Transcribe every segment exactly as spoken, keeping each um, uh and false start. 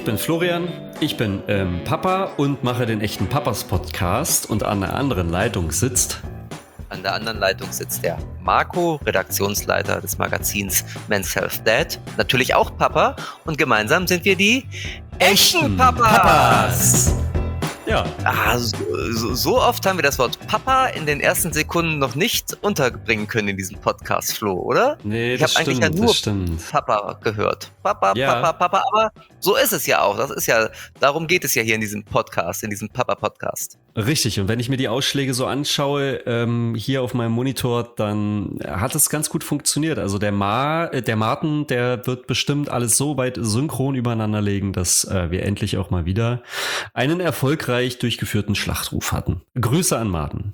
bin Florian, ich bin ähm, Papa und mache den echten Papas Podcast und an der anderen Leitung sitzt... An der anderen Leitung sitzt der Marco, Redaktionsleiter des Magazins Men's Health Dad, natürlich auch Papa, und gemeinsam sind wir die echten Papas. Papas. Ja. Ah, so, so oft haben wir das Wort Papa in den ersten Sekunden noch nicht unterbringen können in diesem Podcast, Flo, oder? Nee, ich das habe eigentlich ja stimmt, nur das stimmt. Papa gehört. Papa, Ja. Papa, Papa, aber so ist es ja auch. Das ist ja, darum geht es ja hier in diesem Podcast, in diesem Papa-Podcast. Richtig, und wenn ich mir die Ausschläge so anschaue, ähm, hier auf meinem Monitor, dann hat es ganz gut funktioniert. Also der Ma, äh, der Martin, der wird bestimmt alles so weit synchron übereinander legen, dass äh, wir endlich auch mal wieder einen erfolgreich durchgeführten Schlachtruf hatten. Grüße an Martin.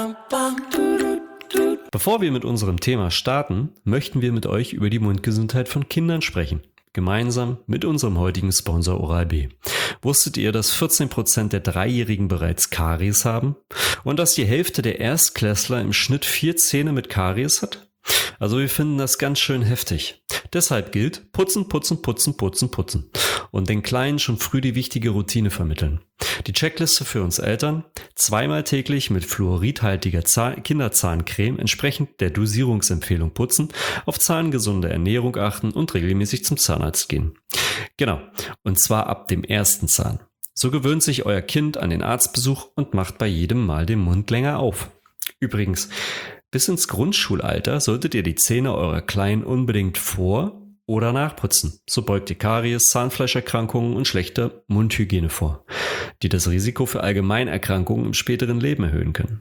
Bevor wir mit unserem Thema starten, möchten wir mit euch über die Mundgesundheit von Kindern sprechen. Gemeinsam mit unserem heutigen Sponsor Oral-B. Wusstet ihr, dass vierzehn Prozent der Dreijährigen bereits Karies haben? Und dass die Hälfte der Erstklässler im Schnitt vier Zähne mit Karies hat? Also wir finden das ganz schön heftig. Deshalb gilt, putzen, putzen, putzen, putzen, putzen. Und den Kleinen schon früh die wichtige Routine vermitteln. Die Checkliste für uns Eltern: zweimal täglich mit fluoridhaltiger Zahn- Kinderzahncreme entsprechend der Dosierungsempfehlung putzen, auf zahngesunde Ernährung achten und regelmäßig zum Zahnarzt gehen. Genau, und zwar ab dem ersten Zahn. So gewöhnt sich euer Kind an den Arztbesuch und macht bei jedem Mal den Mund länger auf. Übrigens, bis ins Grundschulalter solltet ihr die Zähne eurer Kleinen unbedingt vor- oder nachputzen. So beugt ihr Karies, Zahnfleischerkrankungen und schlechte Mundhygiene vor, die das Risiko für Allgemeinerkrankungen im späteren Leben erhöhen können.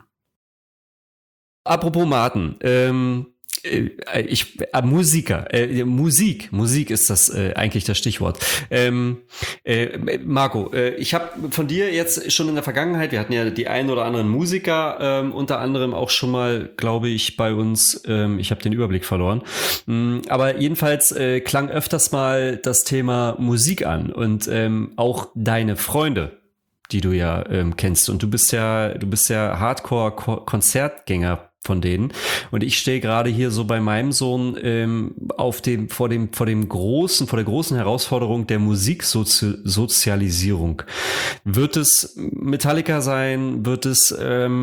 Apropos Martin, ähm, ich, äh, Musiker, äh, Musik, Musik ist das äh, eigentlich das Stichwort. Ähm, äh, Marco, äh, ich habe von dir jetzt schon in der Vergangenheit, wir hatten ja die einen oder anderen Musiker, ähm, unter anderem auch schon mal, glaube ich, bei uns, ähm, ich habe den Überblick verloren, ähm, aber jedenfalls äh, klang öfters mal das Thema Musik an und ähm, auch deine Freunde, die du ja ähm, kennst, und du bist ja, du bist ja Hardcore-Konzertgänger von denen. Und ich stehe gerade hier so bei meinem Sohn ähm, auf dem, vor dem, vor dem großen, vor der großen Herausforderung der Musiksozialisierung. Wird es Metallica sein? Wird es,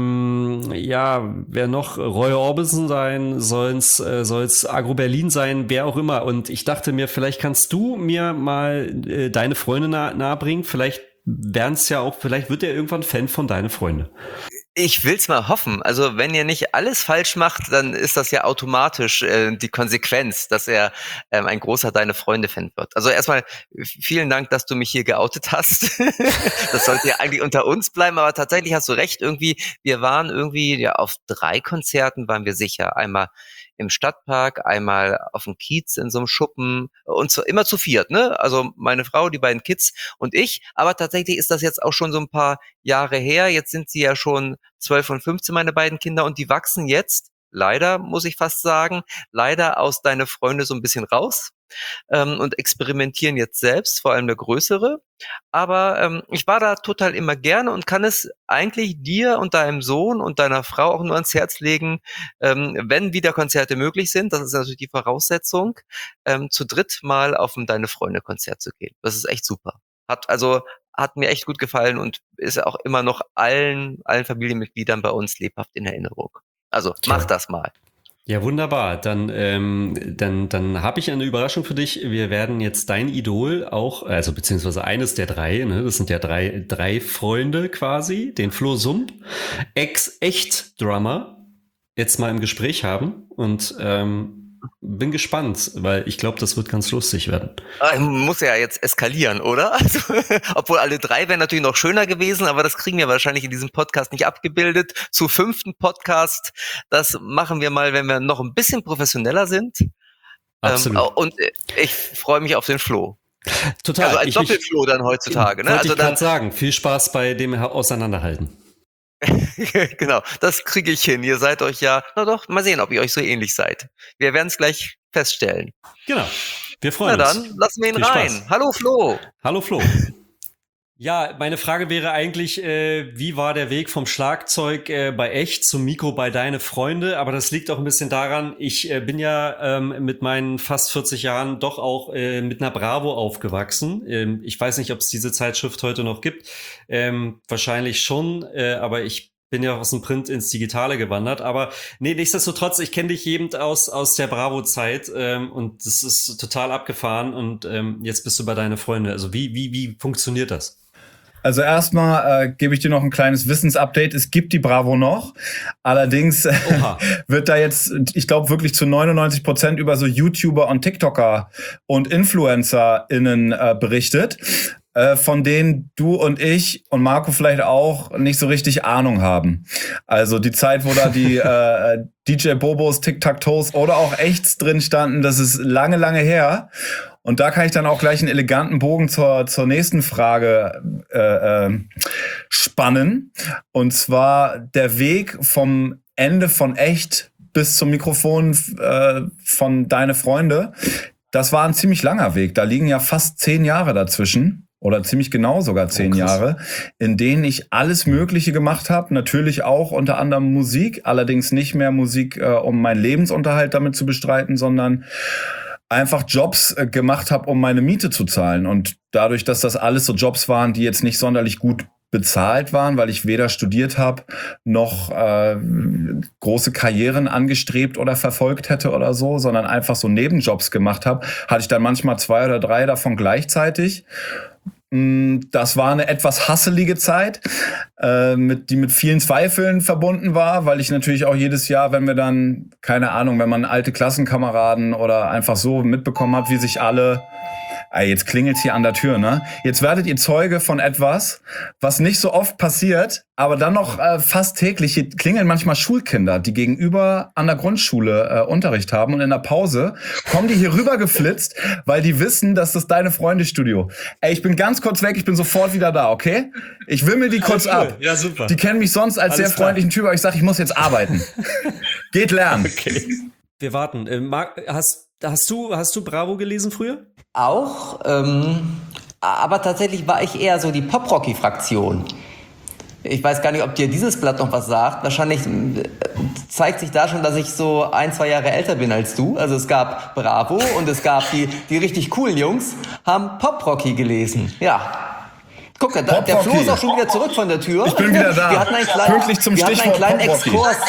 ähm, ja, wer noch? Roy Orbison sein? Soll es, äh, soll es Agro Berlin sein? Wer auch immer. Und ich dachte mir, vielleicht kannst du mir mal äh, deine Freunde nah, nahebringen. Vielleicht werden es ja auch, vielleicht wird er irgendwann Fan von deine Freunde. Ich will's mal hoffen. Also wenn ihr nicht alles falsch macht, dann ist das ja automatisch äh, die Konsequenz, dass er ähm, ein großer Deine Freunde-Fan wird. Also erstmal vielen Dank, dass du mich hier geoutet hast. Das sollte ja eigentlich unter uns bleiben, aber tatsächlich hast du recht. Irgendwie, wir waren irgendwie ja auf drei Konzerten waren wir sicher. Einmal im Stadtpark, einmal auf dem Kiez in so einem Schuppen und so, immer zu viert, ne? Also meine Frau, die beiden Kids und ich. Aber tatsächlich ist das jetzt auch schon so ein paar Jahre her. Jetzt sind sie ja schon zwölf und fünfzehn, meine beiden Kinder, und die wachsen jetzt, leider, muss ich fast sagen, leider aus Deine Freunde so ein bisschen raus ähm, und experimentieren jetzt selbst, vor allem der Größere. Aber ähm, ich war da total immer gerne und kann es eigentlich dir und deinem Sohn und deiner Frau auch nur ans Herz legen, ähm, wenn wieder Konzerte möglich sind, das ist natürlich die Voraussetzung, ähm, zu dritt mal auf ein Deine Freunde-Konzert zu gehen. Das ist echt super. Hat also hat mir echt gut gefallen und ist auch immer noch allen allen Familienmitgliedern bei uns lebhaft in Erinnerung. Also mach das mal. Ja, wunderbar. Dann, ähm, dann, dann habe ich eine Überraschung für dich. Wir werden jetzt dein Idol auch, also beziehungsweise eines der drei, ne, das sind ja drei, drei Freunde quasi, den Flo Sump, Ex-Echt-Drummer, jetzt mal im Gespräch haben und ähm, bin gespannt, weil ich glaube, das wird ganz lustig werden. Muss ja jetzt eskalieren, oder? Also, obwohl alle drei wären natürlich noch schöner gewesen, aber das kriegen wir wahrscheinlich in diesem Podcast nicht abgebildet. Zu fünften Podcast, das machen wir mal, wenn wir noch ein bisschen professioneller sind. Absolut. Ähm, und ich freue mich auf den Flo. Total. Also ein ich, Doppelflo dann heutzutage. Ne? Wollte Also ich gerade sagen, viel Spaß bei dem Auseinanderhalten. Genau, das kriege ich hin. Ihr seid euch ja, na doch, mal sehen, ob ihr euch so ähnlich seid. Wir werden es gleich feststellen. Genau, wir freuen uns. uns. Na dann, lassen wir ihn Viel rein. Spaß. Hallo Flo. Hallo Flo. Ja, meine Frage wäre eigentlich, äh, wie war der Weg vom Schlagzeug äh, bei Echt zum Mikro bei Deine Freunde? Aber das liegt auch ein bisschen daran, ich äh, bin ja ähm, mit meinen fast vierzig Jahren doch auch äh, mit einer Bravo aufgewachsen. Ähm, ich weiß nicht, ob es diese Zeitschrift heute noch gibt. Ähm, wahrscheinlich schon, äh, aber ich bin ja aus dem Print ins Digitale gewandert. Aber nee, nichtsdestotrotz, ich kenne dich eben aus aus der Bravo-Zeit ähm, und das ist total abgefahren. Und ähm, jetzt bist du bei Deine Freunde. Also wie wie wie funktioniert das? Also erstmal äh, gebe ich dir noch ein kleines Wissensupdate. Es gibt die Bravo noch. Allerdings äh, wird da jetzt, ich glaube, wirklich zu neunundneunzig Prozent über so YouTuber und TikToker und InfluencerInnen äh, berichtet, äh, von denen du und ich und Marco vielleicht auch nicht so richtig Ahnung haben. Also die Zeit, wo da die äh, D J Bobos, Tic-Tac-Toes oder auch Echts drin standen, das ist lange, lange her. Und da kann ich dann auch gleich einen eleganten Bogen zur, zur nächsten Frage äh, äh, spannen. Und zwar der Weg vom Ende von Echt bis zum Mikrofon äh, von Deine Freunde. Das war ein ziemlich langer Weg. Da liegen ja fast zehn Jahre dazwischen. Oder ziemlich genau sogar zehn oh, Jahre, in denen ich alles Mögliche gemacht habe. Natürlich auch unter anderem Musik. Allerdings nicht mehr Musik, äh, um meinen Lebensunterhalt damit zu bestreiten, sondern einfach Jobs äh, gemacht habe, um meine Miete zu zahlen. Und dadurch, dass das alles so Jobs waren, die jetzt nicht sonderlich gut bezahlt waren, weil ich weder studiert habe, noch äh, große Karrieren angestrebt oder verfolgt hätte oder so, sondern einfach so Nebenjobs gemacht habe, hatte ich dann manchmal zwei oder drei davon gleichzeitig. Das war eine etwas hasselige Zeit, äh, mit, die mit vielen Zweifeln verbunden war, weil ich natürlich auch jedes Jahr, wenn wir dann, keine Ahnung, wenn man alte Klassenkameraden oder einfach so mitbekommen hat, wie sich alle, ey, jetzt klingelt's hier an der Tür, ne? Jetzt werdet ihr Zeuge von etwas, was nicht so oft passiert, aber dann noch äh, fast täglich. Hier klingeln manchmal Schulkinder, die gegenüber an der Grundschule äh, Unterricht haben, und in der Pause kommen die hier rüber geflitzt, weil die wissen, dass das Deine Freunde-Studio. Ey, ich bin ganz kurz weg, ich bin sofort wieder da, okay? Ich wimmel die kurz ab. Ja, super. Die kennen mich sonst als Alles sehr klar. freundlichen Typ, aber ich sag, ich muss jetzt arbeiten. Geht lernen. Okay. Wir warten. Äh, Marc, hast, hast du, hast du Bravo gelesen früher? Auch, ähm, aber tatsächlich war ich eher so die Pop-Rocky-Fraktion. Ich weiß gar nicht, ob dir dieses Blatt noch was sagt. Wahrscheinlich äh, zeigt sich da schon, dass ich so ein, zwei Jahre älter bin als du. Also es gab Bravo und es gab die, die richtig coolen Jungs, haben Pop-Rocky gelesen. Ja. Guck, da, der Flo ist auch schon wieder zurück von der Tür. Ich bin wieder da. Wir hatten einen kleinen, Pünktlich zum wir Stichwort hatten einen kleinen Pop-Rocky. Exkurs.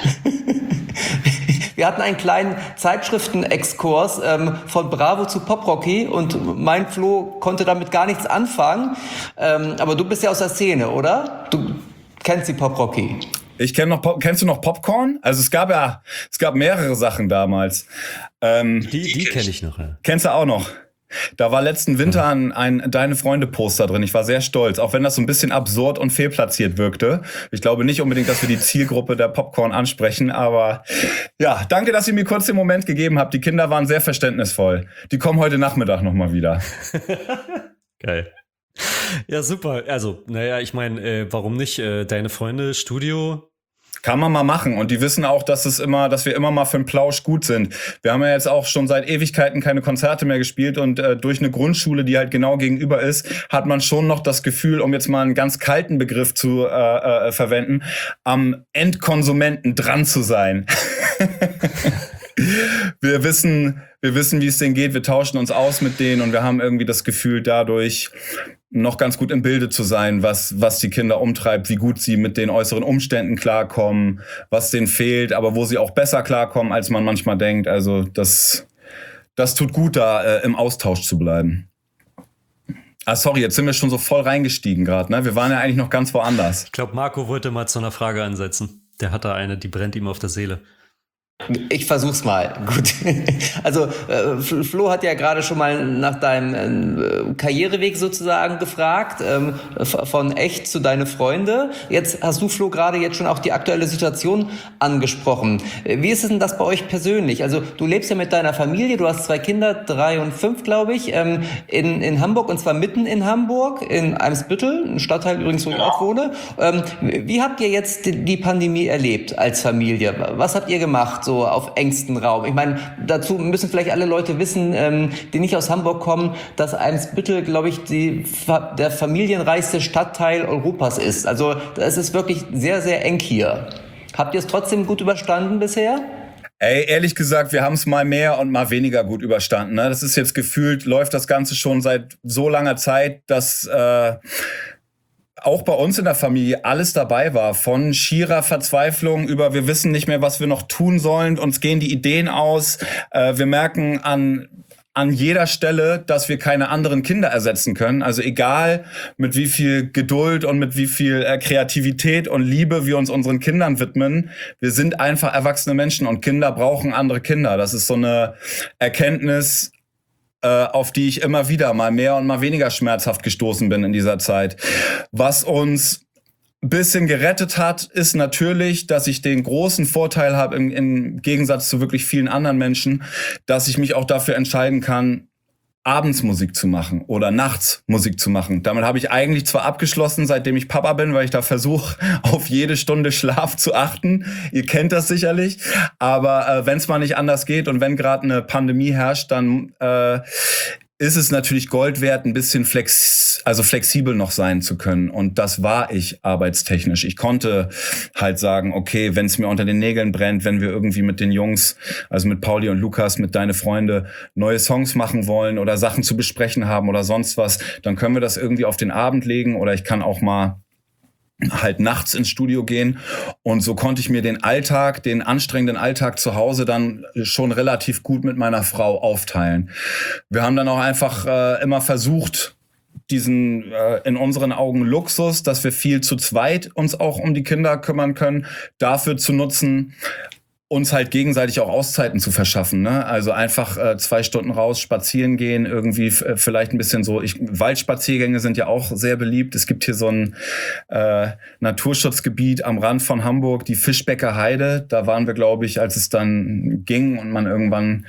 Wir hatten einen kleinen Zeitschriften-Exkurs ähm, von Bravo zu Pop-Rocky und mein Flo konnte damit gar nichts anfangen. Ähm, aber du bist ja aus der Szene, oder? Du kennst die Pop-Rocky. Ich kenn noch, Pop- kennst du noch Popcorn? Also es gab ja, es gab mehrere Sachen damals. Ähm, Die, die kenne ich noch, ja. Kennst du auch noch? Da war letzten Winter ein, ein Deine Freunde-Poster drin. Ich war sehr stolz, auch wenn das so ein bisschen absurd und fehlplatziert wirkte. Ich glaube nicht unbedingt, dass wir die Zielgruppe der Popcorn ansprechen, aber ja, danke, dass ihr mir kurz den Moment gegeben habt. Die Kinder waren sehr verständnisvoll. Die kommen heute Nachmittag nochmal wieder. Geil. Ja, super. Also, naja, ich meine, äh, warum nicht? Äh, Deine Freunde, Studio. Kann man mal machen. Und die wissen auch, dass es immer, dass wir immer mal für einen Plausch gut sind. Wir haben ja jetzt auch schon seit Ewigkeiten keine Konzerte mehr gespielt und äh, durch eine Grundschule, die halt genau gegenüber ist, hat man schon noch das Gefühl, um jetzt mal einen ganz kalten Begriff zu äh, äh, verwenden, am Endkonsumenten dran zu sein. Wir wissen, wir wissen, wie es denen geht. Wir tauschen uns aus mit denen und wir haben irgendwie das Gefühl, dadurch noch ganz gut im Bilde zu sein, was, was die Kinder umtreibt, wie gut sie mit den äußeren Umständen klarkommen, was denen fehlt, aber wo sie auch besser klarkommen, als man manchmal denkt. Also das, das tut gut, da äh, im Austausch zu bleiben. Ah, sorry, jetzt sind wir schon so voll reingestiegen gerade, ne? Wir waren ja eigentlich noch ganz woanders. Ich glaube, Marco wollte mal zu einer Frage ansetzen. Der hat da eine, die brennt ihm auf der Seele. Ich versuch's mal. Gut. Also äh, Flo hat ja gerade schon mal nach deinem äh, Karriereweg sozusagen gefragt, ähm, von Echt zu Deine Freunde. Jetzt hast du, Flo, gerade jetzt schon auch die aktuelle Situation angesprochen. Wie ist es denn das bei euch persönlich? Also du lebst ja mit deiner Familie, du hast zwei Kinder, drei und fünf, glaube ich, ähm, in, in Hamburg, und zwar mitten in Hamburg, in Eimsbüttel, ein Stadtteil übrigens, wo ich auch wohne. Ähm, wie habt ihr jetzt die, die Pandemie erlebt als Familie? Was habt ihr gemacht? So so auf engstem Raum? Ich meine, dazu müssen vielleicht alle Leute wissen, ähm, die nicht aus Hamburg kommen, dass Eimsbüttel, glaube ich, die, der familienreichste Stadtteil Europas ist. Also es ist wirklich sehr, sehr eng hier. Habt ihr es trotzdem gut überstanden bisher? Ey, ehrlich gesagt, wir haben es mal mehr und mal weniger gut überstanden. Ne? Das ist jetzt gefühlt, läuft das Ganze schon seit so langer Zeit, dass äh, auch bei uns in der Familie alles dabei war. Von schierer Verzweiflung über wir wissen nicht mehr, was wir noch tun sollen. Uns gehen die Ideen aus. Äh, wir merken an an jeder Stelle, dass wir keine anderen Kinder ersetzen können. Also egal, mit wie viel Geduld und mit wie viel äh, Kreativität und Liebe wir uns unseren Kindern widmen. Wir sind einfach erwachsene Menschen und Kinder brauchen andere Kinder. Das ist so eine Erkenntnis, äh, auf die ich immer wieder mal mehr und mal weniger schmerzhaft gestoßen bin in dieser Zeit. Was uns ein bisschen gerettet hat, ist natürlich, dass ich den großen Vorteil habe, im, im Gegensatz zu wirklich vielen anderen Menschen, dass ich mich auch dafür entscheiden kann, abends Musik zu machen oder nachts Musik zu machen. Damit habe ich eigentlich zwar abgeschlossen, seitdem ich Papa bin, weil ich da versuche, auf jede Stunde Schlaf zu achten. Ihr kennt das sicherlich. Aber äh, wenn es mal nicht anders geht und wenn gerade eine Pandemie herrscht, dann äh, ist es natürlich Gold wert, ein bisschen flex, also flexibel noch sein zu können. Und das war ich arbeitstechnisch. Ich konnte halt sagen, okay, wenn es mir unter den Nägeln brennt, wenn wir irgendwie mit den Jungs, also mit Pauli und Lukas, mit Deine Freunde, neue Songs machen wollen oder Sachen zu besprechen haben oder sonst was, dann können wir das irgendwie auf den Abend legen oder ich kann auch mal halt nachts ins Studio gehen. Und so konnte ich mir den Alltag, den anstrengenden Alltag zu Hause dann schon relativ gut mit meiner Frau aufteilen. Wir haben dann auch einfach äh, immer versucht, diesen äh, in unseren Augen Luxus, dass wir viel zu zweit uns auch um die Kinder kümmern können, dafür zu nutzen, uns halt gegenseitig auch Auszeiten zu verschaffen, ne? Also einfach äh, zwei Stunden raus spazieren gehen, irgendwie f- vielleicht ein bisschen so. Ich, Waldspaziergänge sind ja auch sehr beliebt. Es gibt hier so ein äh, Naturschutzgebiet am Rand von Hamburg, die Fischbecker Heide. Da waren wir, glaube ich, als es dann ging und man irgendwann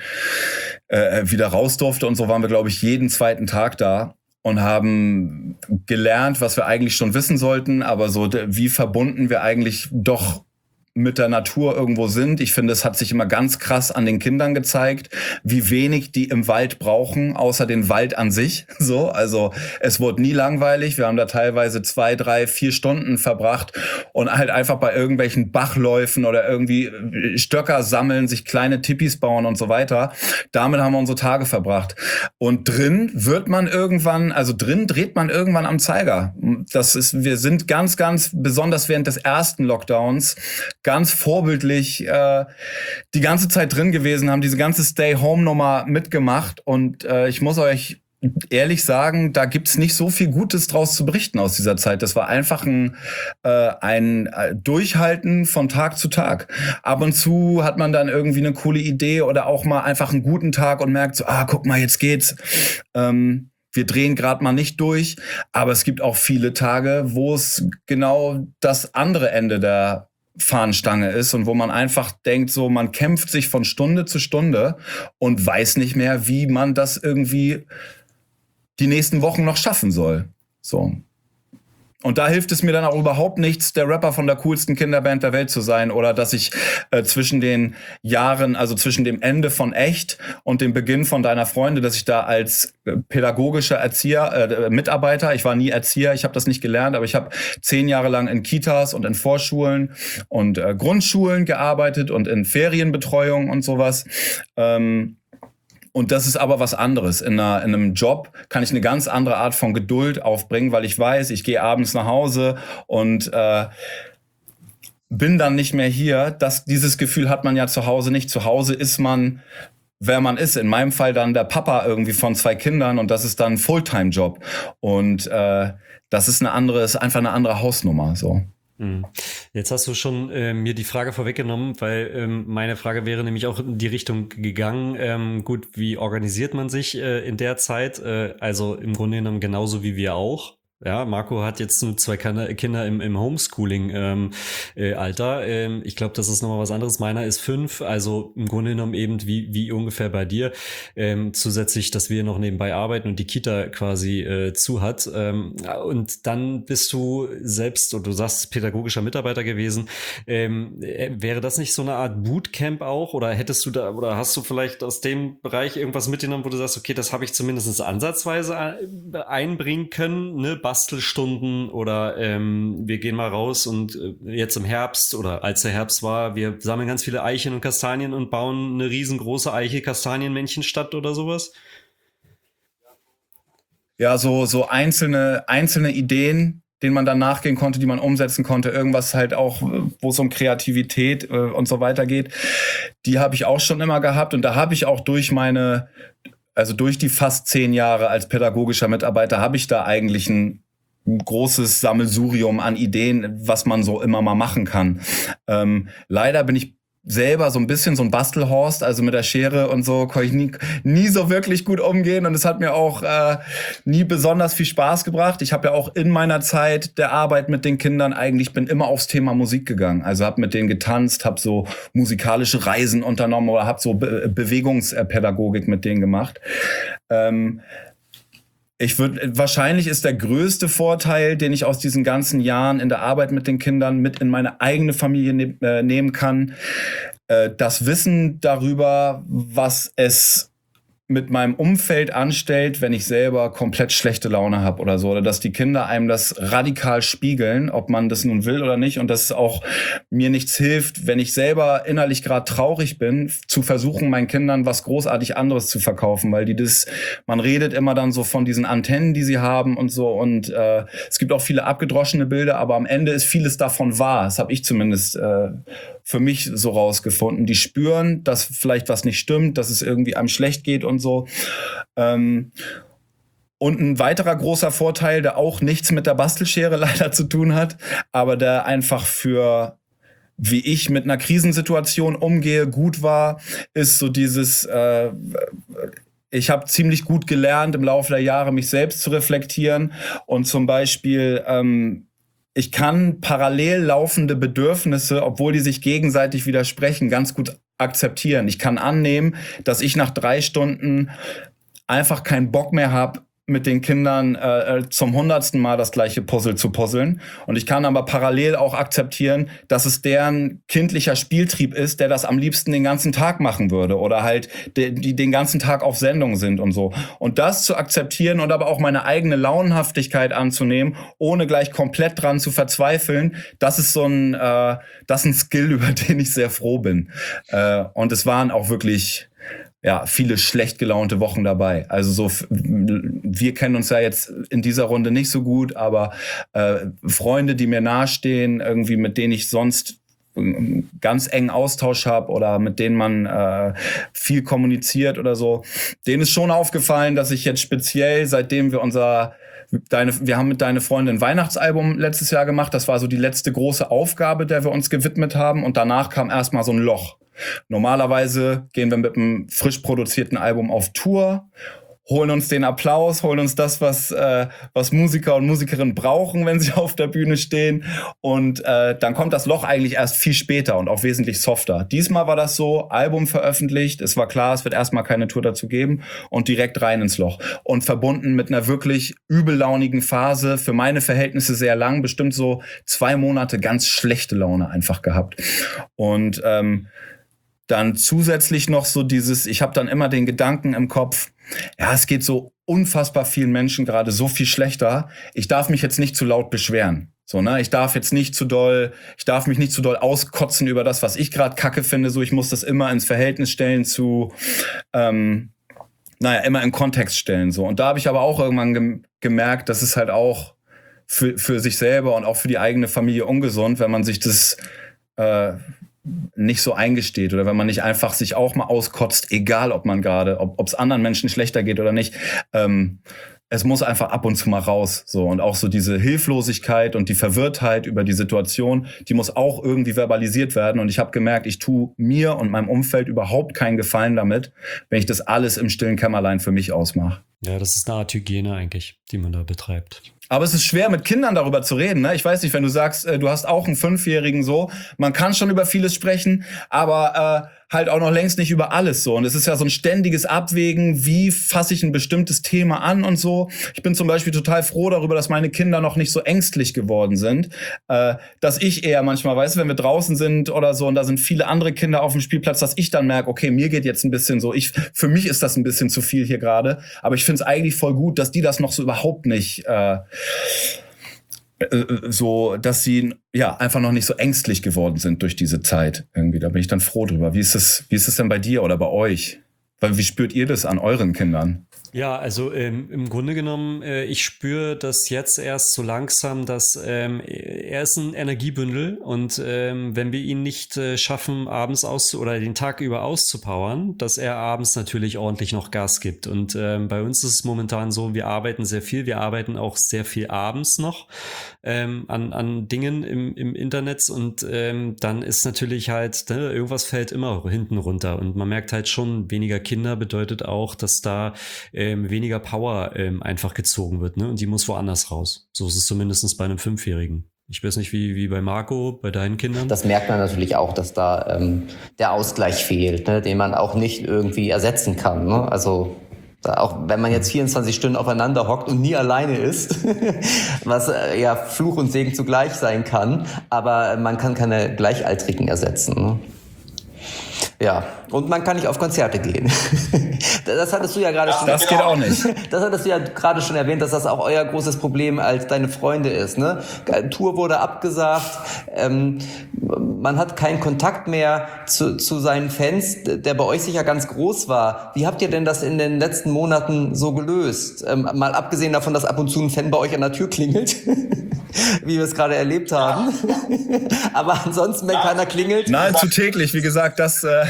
äh, wieder raus durfte und so, waren wir, glaube ich, jeden zweiten Tag da und haben gelernt, was wir eigentlich schon wissen sollten, aber so wie verbunden wir eigentlich doch mit der Natur irgendwo sind. Ich finde, es hat sich immer ganz krass an den Kindern gezeigt, wie wenig die im Wald brauchen, außer den Wald an sich. So, also es wurde nie langweilig. Wir haben da teilweise zwei, drei, vier Stunden verbracht und halt einfach bei irgendwelchen Bachläufen oder irgendwie Stöcker sammeln, sich kleine Tippis bauen und so weiter. Damit haben wir unsere Tage verbracht. Und drin wird man irgendwann, also drin dreht man irgendwann am Zeiger. Das ist, wir sind ganz, ganz, besonders während des ersten Lockdowns, ganz vorbildlich äh, die ganze Zeit drin gewesen, haben diese ganze Stay-Home-Nummer mitgemacht und äh, ich muss euch ehrlich sagen, da gibt's nicht so viel Gutes draus zu berichten aus dieser Zeit. Das war einfach ein, äh, ein Durchhalten von Tag zu Tag. Ab und zu hat man dann irgendwie eine coole Idee oder auch mal einfach einen guten Tag und merkt so, ah, guck mal, jetzt geht's. Ähm, Wir drehen gerade mal nicht durch, aber es gibt auch viele Tage, wo es genau das andere Ende der Fahnenstange ist und wo man einfach denkt, so man kämpft sich von Stunde zu Stunde und weiß nicht mehr, wie man das irgendwie die nächsten Wochen noch schaffen soll. So. Und da hilft es mir dann auch überhaupt nichts, der Rapper von der coolsten Kinderband der Welt zu sein oder dass ich äh, zwischen den Jahren, also zwischen dem Ende von Echt und dem Beginn von Deiner Freunde, dass ich da als äh, pädagogischer Erzieher, äh, Mitarbeiter, ich war nie Erzieher, ich habe das nicht gelernt, aber ich habe zehn Jahre lang in Kitas und in Vorschulen und äh, Grundschulen gearbeitet und in Ferienbetreuung und sowas. Ähm, Und das ist aber was anderes. In, einer, in einem Job kann ich eine ganz andere Art von Geduld aufbringen, weil ich weiß, ich gehe abends nach Hause und äh, bin dann nicht mehr hier. Das, dieses Gefühl hat man ja zu Hause nicht. Zu Hause ist man, wer man ist. In meinem Fall dann der Papa irgendwie von zwei Kindern und das ist dann ein Fulltime-Job. Und äh, das ist eine andere, ist einfach eine andere Hausnummer. So. Jetzt hast du schon äh, mir die Frage vorweggenommen, weil ähm, meine Frage wäre nämlich auch in die Richtung gegangen. Ähm, gut, wie organisiert man sich äh, in der Zeit? Äh, also im Grunde genommen genauso wie wir auch. Ja, Marco hat jetzt nur zwei Kinder im, im Homeschooling-Alter. Ähm, äh, ich glaube, das ist nochmal was anderes. Meiner ist fünf, also im Grunde genommen eben wie, wie ungefähr bei dir. Ähm, zusätzlich, dass wir noch nebenbei arbeiten und die Kita quasi äh, zu hat. Ähm, und dann bist du selbst, und du sagst, pädagogischer Mitarbeiter gewesen. Ähm, äh, wäre das nicht so eine Art Bootcamp auch? Oder hättest du da, oder hast du vielleicht aus dem Bereich irgendwas mitgenommen, wo du sagst, okay, das habe ich zumindest ansatzweise einbringen können, ne? Bastelstunden oder ähm, wir gehen mal raus und äh, jetzt im Herbst oder als der Herbst war, wir sammeln ganz viele Eichen und Kastanien und bauen eine riesengroße Eiche-Kastanienmännchenstadt oder sowas? Ja, so, so einzelne, einzelne Ideen, denen man dann nachgehen konnte, die man umsetzen konnte. Irgendwas halt auch, wo es um Kreativität äh, und so weiter geht. Die habe ich auch schon immer gehabt und da habe ich auch durch meine, also durch die fast zehn Jahre als pädagogischer Mitarbeiter habe ich da eigentlich ein ein großes Sammelsurium an Ideen, was man so immer mal machen kann. Ähm, leider bin ich selber so ein bisschen so ein Bastelhorst, also mit der Schere und so konnte ich nie, nie so wirklich gut umgehen und es hat mir auch äh, nie besonders viel Spaß gebracht. Ich habe ja auch in meiner Zeit der Arbeit mit den Kindern eigentlich bin immer aufs Thema Musik gegangen. Also habe mit denen getanzt, habe so musikalische Reisen unternommen oder habe so Be- Bewegungspädagogik mit denen gemacht. Ähm, Ich würde, wahrscheinlich ist der größte Vorteil, den ich aus diesen ganzen Jahren in der Arbeit mit den Kindern mit in meine eigene Familie ne- äh, nehmen kann, äh, das Wissen darüber, was es mit meinem Umfeld anstellt, wenn ich selber komplett schlechte Laune habe oder so, oder dass die Kinder einem das radikal spiegeln, ob man das nun will oder nicht, und dass es auch mir nichts hilft, wenn ich selber innerlich gerade traurig bin, zu versuchen, meinen Kindern was großartig anderes zu verkaufen, weil die das, man redet immer dann so von diesen Antennen, die sie haben und so, und äh, es gibt auch viele abgedroschene Bilder, aber am Ende ist vieles davon wahr, das habe ich zumindest äh, für mich so rausgefunden. Die spüren, dass vielleicht was nicht stimmt, dass es irgendwie einem schlecht geht und so. Ähm, und ein weiterer großer Vorteil, der auch nichts mit der Bastelschere leider zu tun hat, aber der einfach für wie ich mit einer Krisensituation umgehe, gut war, ist so dieses äh, ich habe ziemlich gut gelernt, im Laufe der Jahre mich selbst zu reflektieren und zum Beispiel ähm, ich kann parallel laufende Bedürfnisse, obwohl die sich gegenseitig widersprechen, ganz gut akzeptieren. Ich kann annehmen, dass ich nach drei Stunden einfach keinen Bock mehr habe, mit den Kindern äh, zum hundertsten Mal das gleiche Puzzle zu puzzeln. Und ich kann aber parallel auch akzeptieren, dass es deren kindlicher Spieltrieb ist, der das am liebsten den ganzen Tag machen würde oder halt de- die den ganzen Tag auf Sendung sind und so. Und das zu akzeptieren und aber auch meine eigene Launenhaftigkeit anzunehmen, ohne gleich komplett dran zu verzweifeln, das ist so ein, äh, das ist ein Skill, über den ich sehr froh bin. Äh, und es waren auch wirklich ja, viele schlecht gelaunte Wochen dabei. Also so, wir kennen uns ja jetzt in dieser Runde nicht so gut, aber äh, Freunde, die mir nahestehen, irgendwie mit denen ich sonst ganz engen Austausch habe oder mit denen man äh, viel kommuniziert oder so, denen ist schon aufgefallen, dass ich jetzt speziell, seitdem wir unser Deine, wir haben mit Deine Freundin ein Weihnachtsalbum letztes Jahr gemacht. Das war so die letzte große Aufgabe, der wir uns gewidmet haben. Und danach kam erstmal so ein Loch. Normalerweise gehen wir mit einem frisch produzierten Album auf Tour, holen uns den Applaus, holen uns das, was äh, was Musiker und Musikerinnen brauchen, wenn sie auf der Bühne stehen. Und äh, dann kommt das Loch eigentlich erst viel später und auch wesentlich softer. Diesmal war das so, Album veröffentlicht, es war klar, es wird erstmal keine Tour dazu geben und direkt rein ins Loch. Und verbunden mit einer wirklich übellaunigen Phase, für meine Verhältnisse sehr lang, bestimmt so zwei Monate ganz schlechte Laune einfach gehabt. Und ähm, dann zusätzlich noch so dieses, ich habe dann immer den Gedanken im Kopf, ja, es geht so unfassbar vielen Menschen gerade so viel schlechter. Ich darf mich jetzt nicht zu laut beschweren. So, ne? Ich darf jetzt nicht zu doll, ich darf mich nicht zu doll auskotzen über das, was ich gerade kacke finde. So, ich muss das immer ins Verhältnis stellen zu, ähm, naja, immer in Kontext stellen. So. Und da habe ich aber auch irgendwann gem- gemerkt, dass es halt auch für, für sich selber und auch für die eigene Familie ungesund, wenn man sich das äh, nicht so eingesteht oder wenn man nicht einfach sich auch mal auskotzt, egal ob man gerade, ob es anderen Menschen schlechter geht oder nicht. Ähm, es muss einfach ab und zu mal raus. So. Und auch so diese Hilflosigkeit und die Verwirrtheit über die Situation, die muss auch irgendwie verbalisiert werden. Und ich habe gemerkt, ich tue mir und meinem Umfeld überhaupt keinen Gefallen damit, wenn ich das alles im stillen Kämmerlein für mich ausmache. Ja, das ist eine Art Hygiene eigentlich, die man da betreibt. Aber es ist schwer, mit Kindern darüber zu reden. Ne? Ich weiß nicht, wenn du sagst, äh, du hast auch einen Fünfjährigen so, man kann schon über vieles sprechen, aber äh, halt auch noch längst nicht über alles so. Und es ist ja so ein ständiges Abwägen, wie fasse ich ein bestimmtes Thema an und so. Ich bin zum Beispiel total froh darüber, dass meine Kinder noch nicht so ängstlich geworden sind. Äh, dass ich eher manchmal, weißt du, wenn wir draußen sind oder so und da sind viele andere Kinder auf dem Spielplatz, dass ich dann merke, okay, mir geht jetzt ein bisschen so, ich für mich ist das ein bisschen zu viel hier gerade. Aber ich finde es eigentlich voll gut, dass die das noch so überhaupt nicht äh, so, dass sie ja einfach noch nicht so ängstlich geworden sind durch diese Zeit irgendwie. Da bin ich dann froh drüber. Wie ist es, wie ist es denn bei dir oder bei euch? Weil wie spürt ihr das an euren Kindern? Ja, also ähm, im Grunde genommen, äh, ich spüre das jetzt erst so langsam, dass ähm, er ist ein Energiebündel und ähm, wenn wir ihn nicht äh, schaffen, abends aus oder den Tag über auszupowern, dass er abends natürlich ordentlich noch Gas gibt. Und ähm, bei uns ist es momentan so, wir arbeiten sehr viel, wir arbeiten auch sehr viel abends noch ähm, an, an Dingen im, im Internet und ähm, dann ist natürlich halt, ne, irgendwas fällt immer hinten runter und man merkt halt schon, weniger Kinder bedeutet auch, dass da Ähm, weniger Power ähm, einfach gezogen wird, ne? Und die muss woanders raus. So ist es zumindest bei einem Fünfjährigen. Ich weiß nicht, wie, wie bei Marco, bei deinen Kindern. Das merkt man natürlich auch, dass da ähm, der Ausgleich fehlt, ne? Den man auch nicht irgendwie ersetzen kann. Ne? Also auch wenn man jetzt vierundzwanzig Stunden aufeinander hockt und nie alleine ist, was äh, ja Fluch und Segen zugleich sein kann, aber man kann keine Gleichaltrigen ersetzen. Ne? Ja, und man kann nicht auf Konzerte gehen. Das hattest du ja gerade schon. Das geht auch nicht. Das hattest du ja gerade schon erwähnt, dass das auch euer großes Problem als deine Freunde ist. Ne? Tour wurde abgesagt, ähm, man hat keinen Kontakt mehr zu, zu seinen Fans, der bei euch sicher ganz groß war. Wie habt ihr denn das in den letzten Monaten so gelöst? Ähm, mal abgesehen davon, dass ab und zu ein Fan bei euch an der Tür klingelt, wie wir es gerade erlebt haben. Aber ansonsten, wenn keiner klingelt... Nahezu täglich, wie gesagt, das... Äh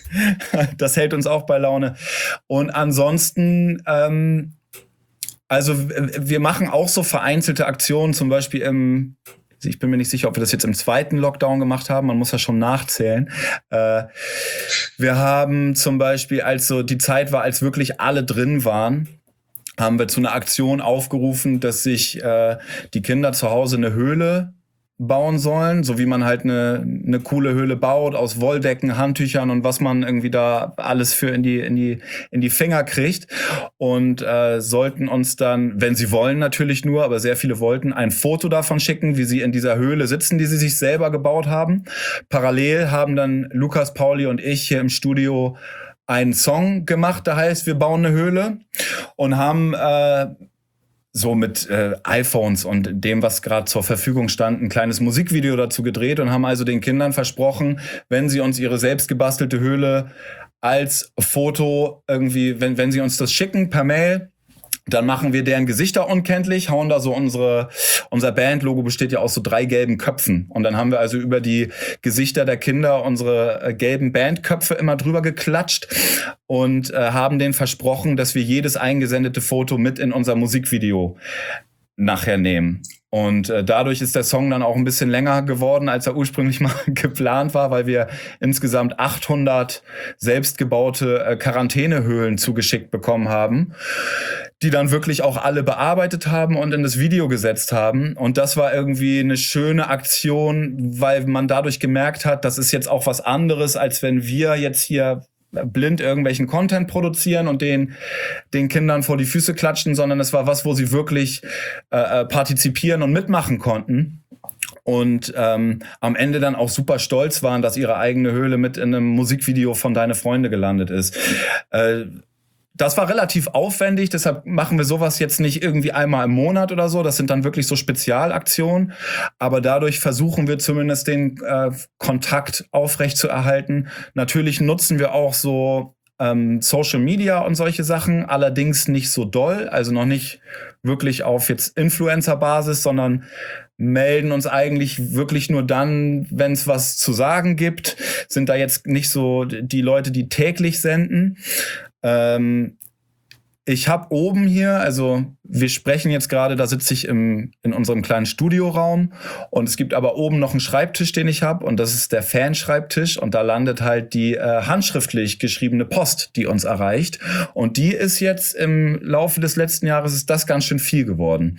Das hält uns auch bei Laune. Und ansonsten, ähm, also wir machen auch so vereinzelte Aktionen, zum Beispiel im, ich bin mir nicht sicher, ob wir das jetzt im zweiten Lockdown gemacht haben, man muss ja schon nachzählen. Äh, wir haben zum Beispiel, als so die Zeit war, als wirklich alle drin waren, haben wir zu einer Aktion aufgerufen, dass sich äh, die Kinder zu Hause eine Höhle bauen sollen, so wie man halt eine, eine coole Höhle baut, aus Wolldecken, Handtüchern und was man irgendwie da alles für in die, in die, in die Finger kriegt. Und äh, sollten uns dann, wenn sie wollen natürlich nur, aber sehr viele wollten, ein Foto davon schicken, wie sie in dieser Höhle sitzen, die sie sich selber gebaut haben. Parallel haben dann Lukas, Pauli und ich hier im Studio einen Song gemacht, der heißt Wir bauen eine Höhle, und haben äh, so mit äh, iPhones und dem, was gerade zur Verfügung stand, ein kleines Musikvideo dazu gedreht und haben also den Kindern versprochen, wenn sie uns ihre selbst gebastelte Höhle als Foto irgendwie, wenn, wenn sie uns das schicken per Mail, dann machen wir deren Gesichter unkenntlich, hauen da so unsere, unser Bandlogo besteht ja aus so drei gelben Köpfen. Und dann haben wir also über die Gesichter der Kinder unsere äh, gelben Bandköpfe immer drüber geklatscht und äh, haben denen versprochen, dass wir jedes eingesendete Foto mit in unser Musikvideo nachher nehmen. Und äh, dadurch ist der Song dann auch ein bisschen länger geworden, als er ursprünglich mal geplant war, weil wir insgesamt achthundert selbstgebaute äh, Quarantänehöhlen zugeschickt bekommen haben, die dann wirklich auch alle bearbeitet haben und in das Video gesetzt haben. Und das war irgendwie eine schöne Aktion, weil man dadurch gemerkt hat, das ist jetzt auch was anderes, als wenn wir jetzt hier blind irgendwelchen Content produzieren und den den Kindern vor die Füße klatschen, sondern es war was, wo sie wirklich äh, partizipieren und mitmachen konnten. Und ähm, am Ende dann auch super stolz waren, dass ihre eigene Höhle mit in einem Musikvideo von Deine Freunde gelandet ist. Äh, Das war relativ aufwendig, deshalb machen wir sowas jetzt nicht irgendwie einmal im Monat oder so. Das sind dann wirklich so Spezialaktionen. Aber dadurch versuchen wir zumindest den äh, Kontakt aufrechtzuerhalten. Natürlich nutzen wir auch so ähm, Social Media und solche Sachen, allerdings nicht so doll, also noch nicht wirklich auf jetzt Influencer-Basis, sondern melden uns eigentlich wirklich nur dann, wenn es was zu sagen gibt. Sind da jetzt nicht so die Leute, die täglich senden. Ähm, ich habe oben hier, also wir sprechen jetzt gerade, da sitze ich im, in unserem kleinen Studioraum und es gibt aber oben noch einen Schreibtisch, den ich habe und das ist der Fanschreibtisch und da landet halt die äh, handschriftlich geschriebene Post, die uns erreicht und die ist jetzt im Laufe des letzten Jahres ist das ganz schön viel geworden,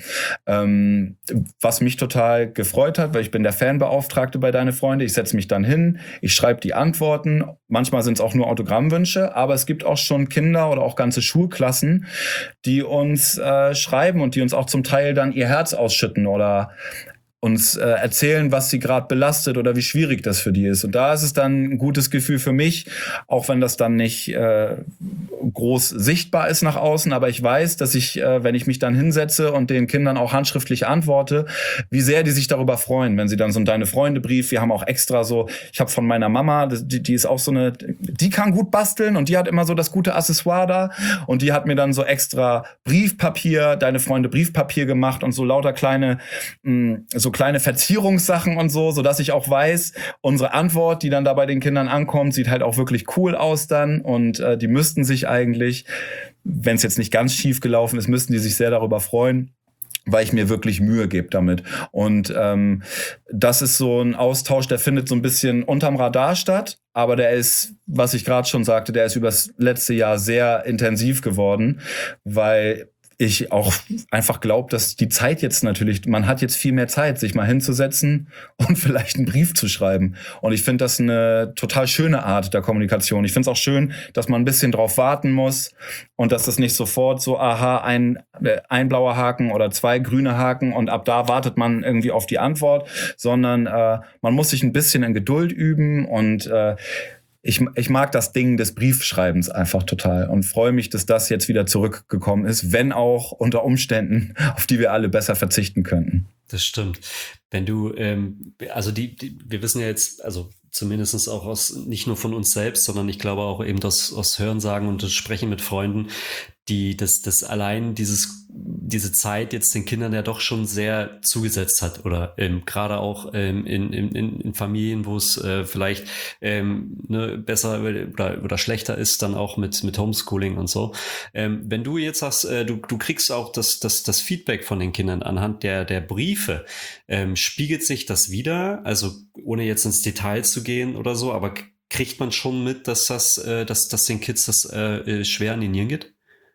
ähm, was mich total gefreut hat, weil ich bin der Fanbeauftragte bei Deine Freunde, ich setze mich dann hin, ich schreibe die Antworten, manchmal sind es auch nur Autogrammwünsche, aber es gibt auch schon Kinder oder auch ganze Schulklassen, die uns äh, schreiben und die uns auch zum Teil dann ihr Herz ausschütten oder uns äh, erzählen, was sie gerade belastet oder wie schwierig das für die ist. Und da ist es dann ein gutes Gefühl für mich, auch wenn das dann nicht äh, groß sichtbar ist nach außen. Aber ich weiß, dass ich, äh, wenn ich mich dann hinsetze und den Kindern auch handschriftlich antworte, wie sehr die sich darüber freuen, wenn sie dann so einen Deine-Freunde-Brief, wir haben auch extra so, ich habe von meiner Mama, die, die ist auch so eine, die kann gut basteln und die hat immer so das gute Accessoire da und die hat mir dann so extra Briefpapier, Deine-Freunde-Briefpapier gemacht und so lauter kleine, mh, so kleine Verzierungssachen und so, sodass ich auch weiß, unsere Antwort, die dann da bei den Kindern ankommt, sieht halt auch wirklich cool aus dann und äh, die müssten sich eigentlich, wenn es jetzt nicht ganz schief gelaufen ist, müssten die sich sehr darüber freuen, weil ich mir wirklich Mühe gebe damit. Und ähm, das ist so ein Austausch, der findet so ein bisschen unterm Radar statt, aber der ist, was ich gerade schon sagte, der ist übers letzte Jahr sehr intensiv geworden, weil ich auch einfach glaube, dass die Zeit jetzt natürlich, man hat jetzt viel mehr Zeit, sich mal hinzusetzen und vielleicht einen Brief zu schreiben. Und ich finde das eine total schöne Art der Kommunikation. Ich finde es auch schön, dass man ein bisschen drauf warten muss und dass das nicht sofort so, aha, ein, ein blauer Haken oder zwei grüne Haken und ab da wartet man irgendwie auf die Antwort, sondern äh, man muss sich ein bisschen in Geduld üben und äh, Ich, ich mag das Ding des Briefschreibens einfach total und freue mich, dass das jetzt wieder zurückgekommen ist, wenn auch unter Umständen, auf die wir alle besser verzichten könnten. Das stimmt. Wenn du, ähm, also die, die, wir wissen ja jetzt, also zumindest auch aus, nicht nur von uns selbst, sondern ich glaube auch eben das aus Hörensagen und das Sprechen mit Freunden, die, das, das allein dieses, diese Zeit jetzt den Kindern ja doch schon sehr zugesetzt hat oder ähm, gerade auch ähm, in, in, in Familien, wo es äh, vielleicht ähm, ne, besser oder, oder schlechter ist, dann auch mit, mit Homeschooling und so. Ähm, wenn du jetzt sagst, äh, du, du kriegst auch das, das, das Feedback von den Kindern anhand der, der Briefe, ähm, spiegelt sich das wieder? Also ohne jetzt ins Detail zu gehen oder so, aber kriegt man schon mit, dass das, äh, dass, dass den Kids das äh, schwer an die Nieren geht?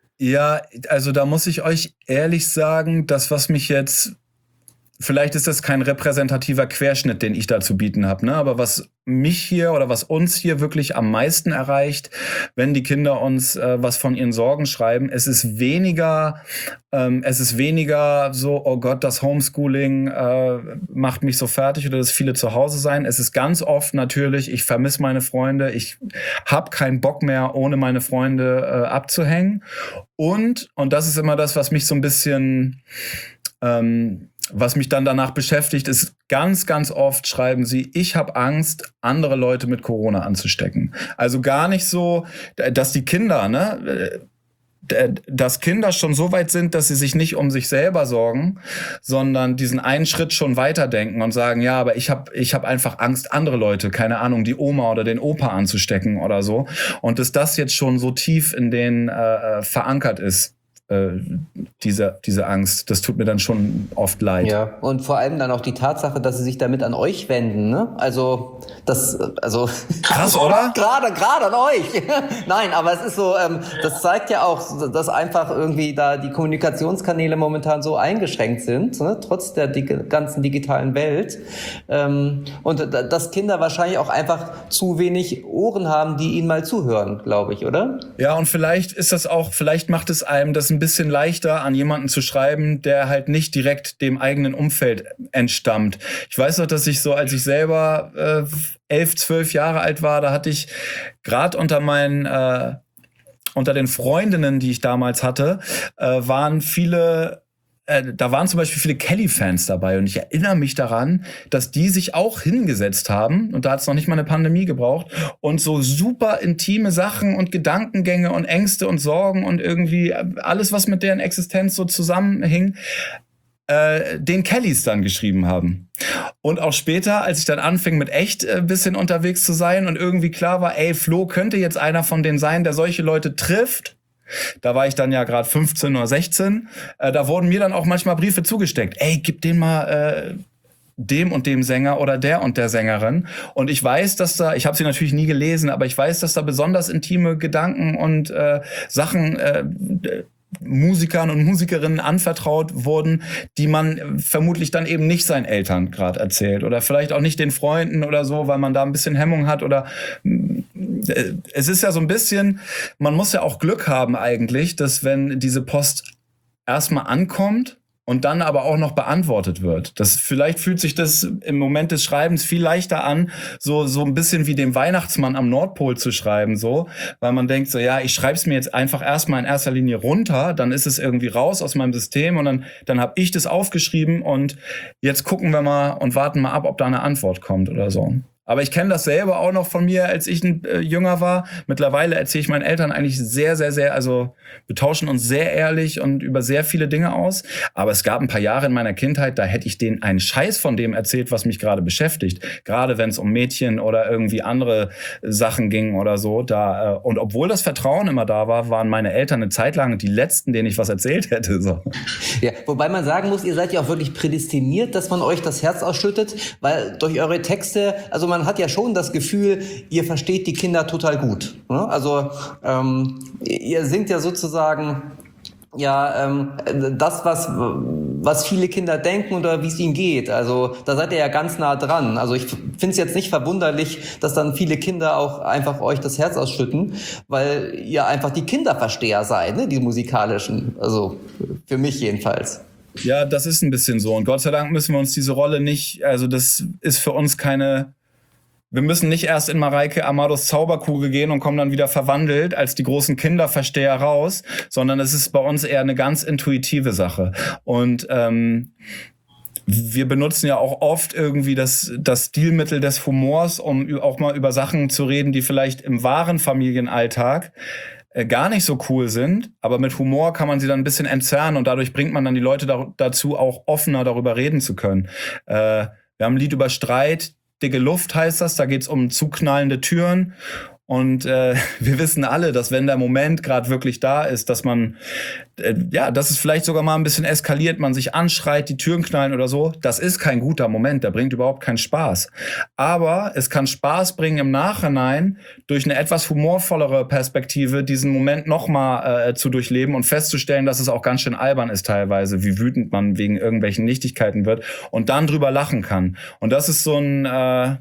Ja, also da muss ich euch ehrlich sagen, das, was mich jetzt, vielleicht ist das kein repräsentativer Querschnitt, den ich da zu bieten habe, ne? Aber was mich hier oder was uns hier wirklich am meisten erreicht, wenn die Kinder uns äh, was von ihren Sorgen schreiben, es ist weniger, ähm, es ist weniger so, oh Gott, das Homeschooling äh, macht mich so fertig oder das viele zu Hause sein. Es ist ganz oft natürlich, ich vermisse meine Freunde, ich habe keinen Bock mehr, ohne meine Freunde äh, abzuhängen. Und, und das ist immer das, was mich so ein bisschen ähm, was mich dann danach beschäftigt, ist ganz, ganz oft schreiben sie, ich habe Angst, andere Leute mit Corona anzustecken. Also gar nicht so, dass die Kinder, ne, dass Kinder schon so weit sind, dass sie sich nicht um sich selber sorgen, sondern diesen einen Schritt schon weiterdenken und sagen, ja, aber ich habe ich hab einfach Angst, andere Leute, keine Ahnung, die Oma oder den Opa anzustecken oder so. Und dass das jetzt schon so tief in denen äh, verankert ist. Diese, diese Angst, das tut mir dann schon oft leid. Ja, und vor allem dann auch die Tatsache, dass sie sich damit an euch wenden, ne? Also, das, also. Krass, oder? Gerade, gerade an euch. Nein, aber es ist so, ähm, das zeigt ja auch, dass einfach irgendwie da die Kommunikationskanäle momentan so eingeschränkt sind, ne? Trotz der dig- ganzen digitalen Welt. Ähm, und dass Kinder wahrscheinlich auch einfach zu wenig Ohren haben, die ihnen mal zuhören, glaube ich, oder? Ja, und vielleicht ist das auch, vielleicht macht es einem das ein bisschen leichter, an jemanden zu schreiben, der halt nicht direkt dem eigenen Umfeld entstammt. Ich weiß noch, dass ich so, als ich selber äh, elf, zwölf Jahre alt war, da hatte ich gerade unter meinen äh, unter den Freundinnen, die ich damals hatte, äh, waren viele da waren zum Beispiel viele Kelly-Fans dabei und ich erinnere mich daran, dass die sich auch hingesetzt haben und da hat es noch nicht mal eine Pandemie gebraucht und so super intime Sachen und Gedankengänge und Ängste und Sorgen und irgendwie alles, was mit deren Existenz so zusammenhing, äh, den Kellys dann geschrieben haben. Und auch später, als ich dann anfing mit echt ein äh, bisschen unterwegs zu sein und irgendwie klar war, ey, Flo könnte jetzt einer von denen sein, der solche Leute trifft, Da war ich dann ja gerade fünfzehn oder sechzehn. Äh, da wurden mir dann auch manchmal Briefe zugesteckt. Ey, gib den mal äh, dem und dem Sänger oder der und der Sängerin. Und ich weiß, dass da, ich habe sie natürlich nie gelesen, aber ich weiß, dass da besonders intime Gedanken und äh, Sachen äh, Musikern und Musikerinnen anvertraut wurden, die man vermutlich dann eben nicht seinen Eltern gerade erzählt oder vielleicht auch nicht den Freunden oder so, weil man da ein bisschen Hemmung hat oder äh, es ist ja so ein bisschen, man muss ja auch Glück haben eigentlich, dass wenn diese Post erstmal ankommt und dann aber auch noch beantwortet wird. Das, vielleicht fühlt sich das im Moment des Schreibens viel leichter an, so, so ein bisschen wie dem Weihnachtsmann am Nordpol zu schreiben, so, weil man denkt so, ja, ich schreib's mir jetzt einfach erstmal in erster Linie runter, dann ist es irgendwie raus aus meinem System und dann, dann habe ich das aufgeschrieben und jetzt gucken wir mal und warten mal ab, ob da eine Antwort kommt oder so. Aber ich kenne das selber auch noch von mir, als ich äh, jünger war. Mittlerweile erzähle ich meinen Eltern eigentlich sehr, sehr, sehr, also wir tauschen uns sehr ehrlich und über sehr viele Dinge aus. Aber es gab ein paar Jahre in meiner Kindheit, da hätte ich denen einen Scheiß von dem erzählt, was mich gerade beschäftigt. Gerade wenn es um Mädchen oder irgendwie andere Sachen ging oder so. Da, äh, und obwohl das Vertrauen immer da war, waren meine Eltern eine Zeit lang die Letzten, denen ich was erzählt hätte. So. Ja, wobei man sagen muss, ihr seid ja auch wirklich prädestiniert, dass man euch das Herz ausschüttet, weil durch eure Texte, also man hat ja schon das Gefühl, ihr versteht die Kinder total gut. Ne? Also ähm, ihr singt ja sozusagen ja ähm, das, was was viele Kinder denken oder wie es ihnen geht. Also da seid ihr ja ganz nah dran. Also ich finde es jetzt nicht verwunderlich, dass dann viele Kinder auch einfach euch das Herz ausschütten, weil ihr einfach die Kinderversteher seid, ne? Die musikalischen. Also für mich jedenfalls. Ja, das ist ein bisschen so. Und Gott sei Dank müssen wir uns diese Rolle nicht, also das ist für uns keine, wir müssen nicht erst in Mareike Amados Zauberkugel gehen und kommen dann wieder verwandelt als die großen Kinderversteher raus, sondern es ist bei uns eher eine ganz intuitive Sache. Und ähm, wir benutzen ja auch oft irgendwie das, das Stilmittel des Humors, um auch mal über Sachen zu reden, die vielleicht im wahren Familienalltag gar nicht so cool sind, aber mit Humor kann man sie dann ein bisschen entzerren und dadurch bringt man dann die Leute da, dazu, auch offener darüber reden zu können. Äh, wir haben ein Lied über Streit, Dicke Luft heißt das, da geht's um zuknallende Türen und äh, wir wissen alle, dass wenn der Moment gerade wirklich da ist, dass man, äh, ja, dass es vielleicht sogar mal ein bisschen eskaliert, man sich anschreit, die Türen knallen oder so, das ist kein guter Moment, der bringt überhaupt keinen Spaß. Aber es kann Spaß bringen im Nachhinein, durch eine etwas humorvollere Perspektive diesen Moment nochmal äh, zu durchleben und festzustellen, dass es auch ganz schön albern ist teilweise, wie wütend man wegen irgendwelchen Nichtigkeiten wird und dann drüber lachen kann. Und das ist so ein... Äh,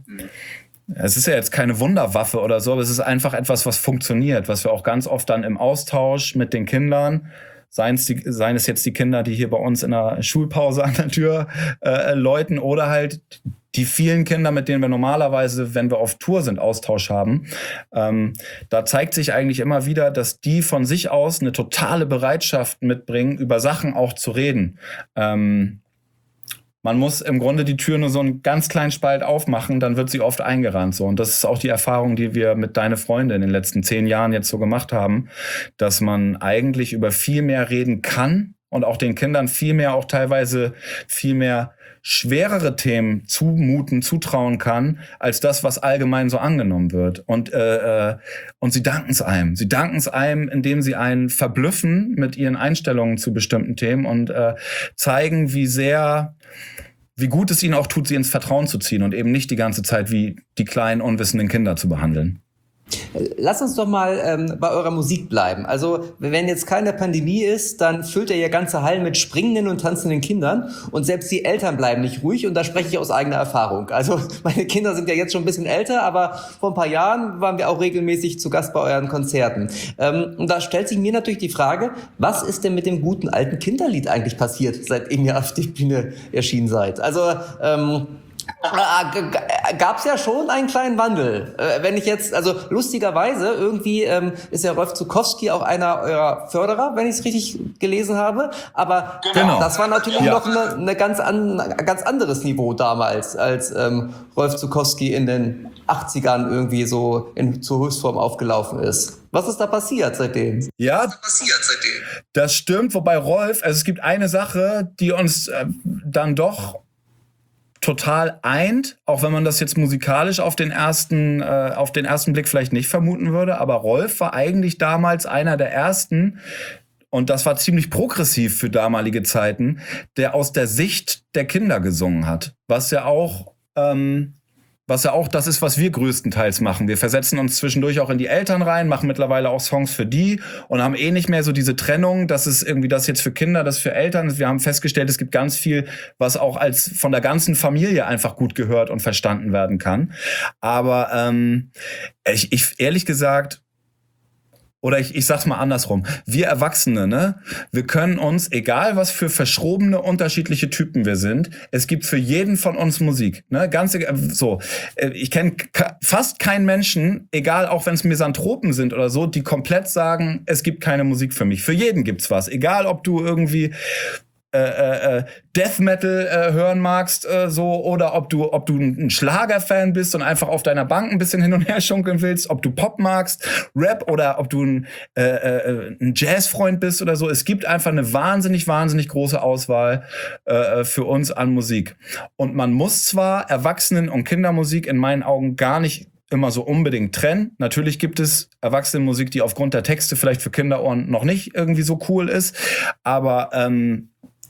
Es ist ja jetzt keine Wunderwaffe oder so, aber es ist einfach etwas, was funktioniert, was wir auch ganz oft dann im Austausch mit den Kindern, seien es, die, seien es jetzt die Kinder, die hier bei uns in der Schulpause an der Tür äh, läuten oder halt die vielen Kinder, mit denen wir normalerweise, wenn wir auf Tour sind, Austausch haben. Ähm, da zeigt sich eigentlich immer wieder, dass die von sich aus eine totale Bereitschaft mitbringen, über Sachen auch zu reden. Ähm, Man muss im Grunde die Tür nur so einen ganz kleinen Spalt aufmachen, dann wird sie oft eingerannt. So. Und das ist auch die Erfahrung, die wir mit Deine Freunde in den letzten zehn Jahren jetzt so gemacht haben, dass man eigentlich über viel mehr reden kann und auch den Kindern viel mehr, auch teilweise viel mehr schwerere Themen zumuten, zutrauen kann, als das, was allgemein so angenommen wird. Und äh, und sie danken es einem. Sie danken es einem, indem sie einen verblüffen mit ihren Einstellungen zu bestimmten Themen und äh, zeigen, wie sehr, wie gut es ihnen auch tut, sie ins Vertrauen zu ziehen und eben nicht die ganze Zeit wie die kleinen, unwissenden Kinder zu behandeln. Lass uns doch mal ähm, bei eurer Musik bleiben. Also wenn jetzt keine Pandemie ist, dann füllt ihr ja ganze Hallen mit springenden und tanzenden Kindern und selbst die Eltern bleiben nicht ruhig und da spreche ich aus eigener Erfahrung. Also meine Kinder sind ja jetzt schon ein bisschen älter, aber vor ein paar Jahren waren wir auch regelmäßig zu Gast bei euren Konzerten. Ähm, und da stellt sich mir natürlich die Frage, was ist denn mit dem guten alten Kinderlied eigentlich passiert, seitdem ihr auf die Bühne erschienen seid? Also ähm, gab es ja schon einen kleinen Wandel. Äh, wenn ich jetzt, also lustigerweise, irgendwie ähm, ist ja Rolf Zuckowski auch einer eurer Förderer, wenn ich es richtig gelesen habe. Aber genau. Das war natürlich ja. noch eine, eine ganz, an, ganz anderes Niveau damals, als ähm, Rolf Zuckowski in den achtzigern irgendwie so in, zur Höchstform aufgelaufen ist. Was ist da passiert seitdem? Ja, das stimmt. Wobei Rolf, also es gibt eine Sache, die uns äh, dann doch total eint, auch wenn man das jetzt musikalisch auf den ersten, äh, auf den ersten Blick vielleicht nicht vermuten würde. Aber Rolf war eigentlich damals einer der ersten, und das war ziemlich progressiv für damalige Zeiten, der aus der Sicht der Kinder gesungen hat. Was ja auch, ähm, was ja auch das ist, was wir größtenteils machen. Wir versetzen uns zwischendurch auch in die Eltern rein, machen mittlerweile auch Songs für die und haben eh nicht mehr so diese Trennung, dass es irgendwie das jetzt für Kinder, das für Eltern ist. Wir haben festgestellt, es gibt ganz viel, was auch als von der ganzen Familie einfach gut gehört und verstanden werden kann. Aber ähm, ich, ich ehrlich gesagt, oder ich, ich sag's mal andersrum. Wir Erwachsene, ne? Wir können uns, egal was für verschrobene, unterschiedliche Typen wir sind, es gibt für jeden von uns Musik, ne? Ganz egal, so. Ich kenne k- fast keinen Menschen, egal auch wenn es Misanthropen sind oder so, die komplett sagen, es gibt keine Musik für mich. Für jeden gibt's was. Egal, ob du irgendwie Äh, äh, Death Metal äh, hören magst, äh, so, oder ob du ob du ein Schlagerfan bist und einfach auf deiner Bank ein bisschen hin und her schunkeln willst, ob du Pop magst, Rap, oder ob du ein, äh, äh, ein Jazzfreund bist oder so. Es gibt einfach eine wahnsinnig, wahnsinnig große Auswahl äh, für uns an Musik. Und man muss zwar Erwachsenen- und Kindermusik in meinen Augen gar nicht immer so unbedingt trennen. Natürlich gibt es Erwachsenenmusik, die aufgrund der Texte vielleicht für Kinderohren noch nicht irgendwie so cool ist, aber ähm,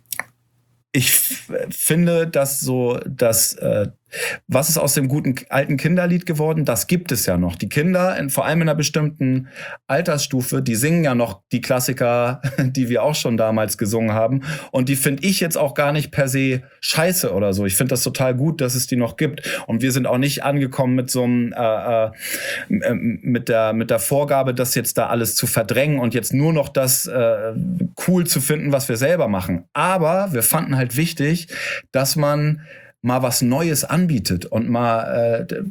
ich f- finde, dass so, dass äh, was ist aus dem guten alten Kinderlied geworden? Das gibt es ja noch. Die Kinder, in, vor allem in einer bestimmten Altersstufe, die singen ja noch die Klassiker, die wir auch schon damals gesungen haben. Und die finde ich jetzt auch gar nicht per se scheiße oder so. Ich finde das total gut, dass es die noch gibt. Und wir sind auch nicht angekommen mit so einem äh, äh, mit der mit der Vorgabe, das jetzt da alles zu verdrängen und jetzt nur noch das äh, cool zu finden, was wir selber machen. Aber wir fanden halt wichtig, dass man mal was Neues anbietet und mal äh,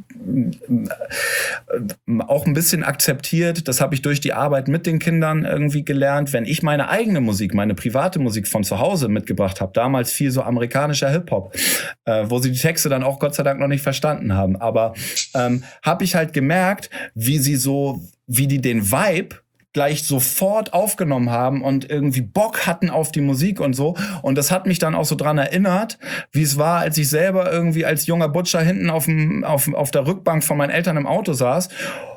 auch ein bisschen akzeptiert. Das habe ich durch die Arbeit mit den Kindern irgendwie gelernt. Wenn ich meine eigene Musik, meine private Musik von zu Hause mitgebracht habe, damals viel so amerikanischer Hip-Hop, äh, wo sie die Texte dann auch Gott sei Dank noch nicht verstanden haben. Aber ähm, habe ich halt gemerkt, wie sie so, wie die den Vibe gleich sofort aufgenommen haben und irgendwie Bock hatten auf die Musik und so. Und das hat mich dann auch so dran erinnert, wie es war, als ich selber irgendwie als junger Butcher hinten auf, dem, auf, auf der Rückbank von meinen Eltern im Auto saß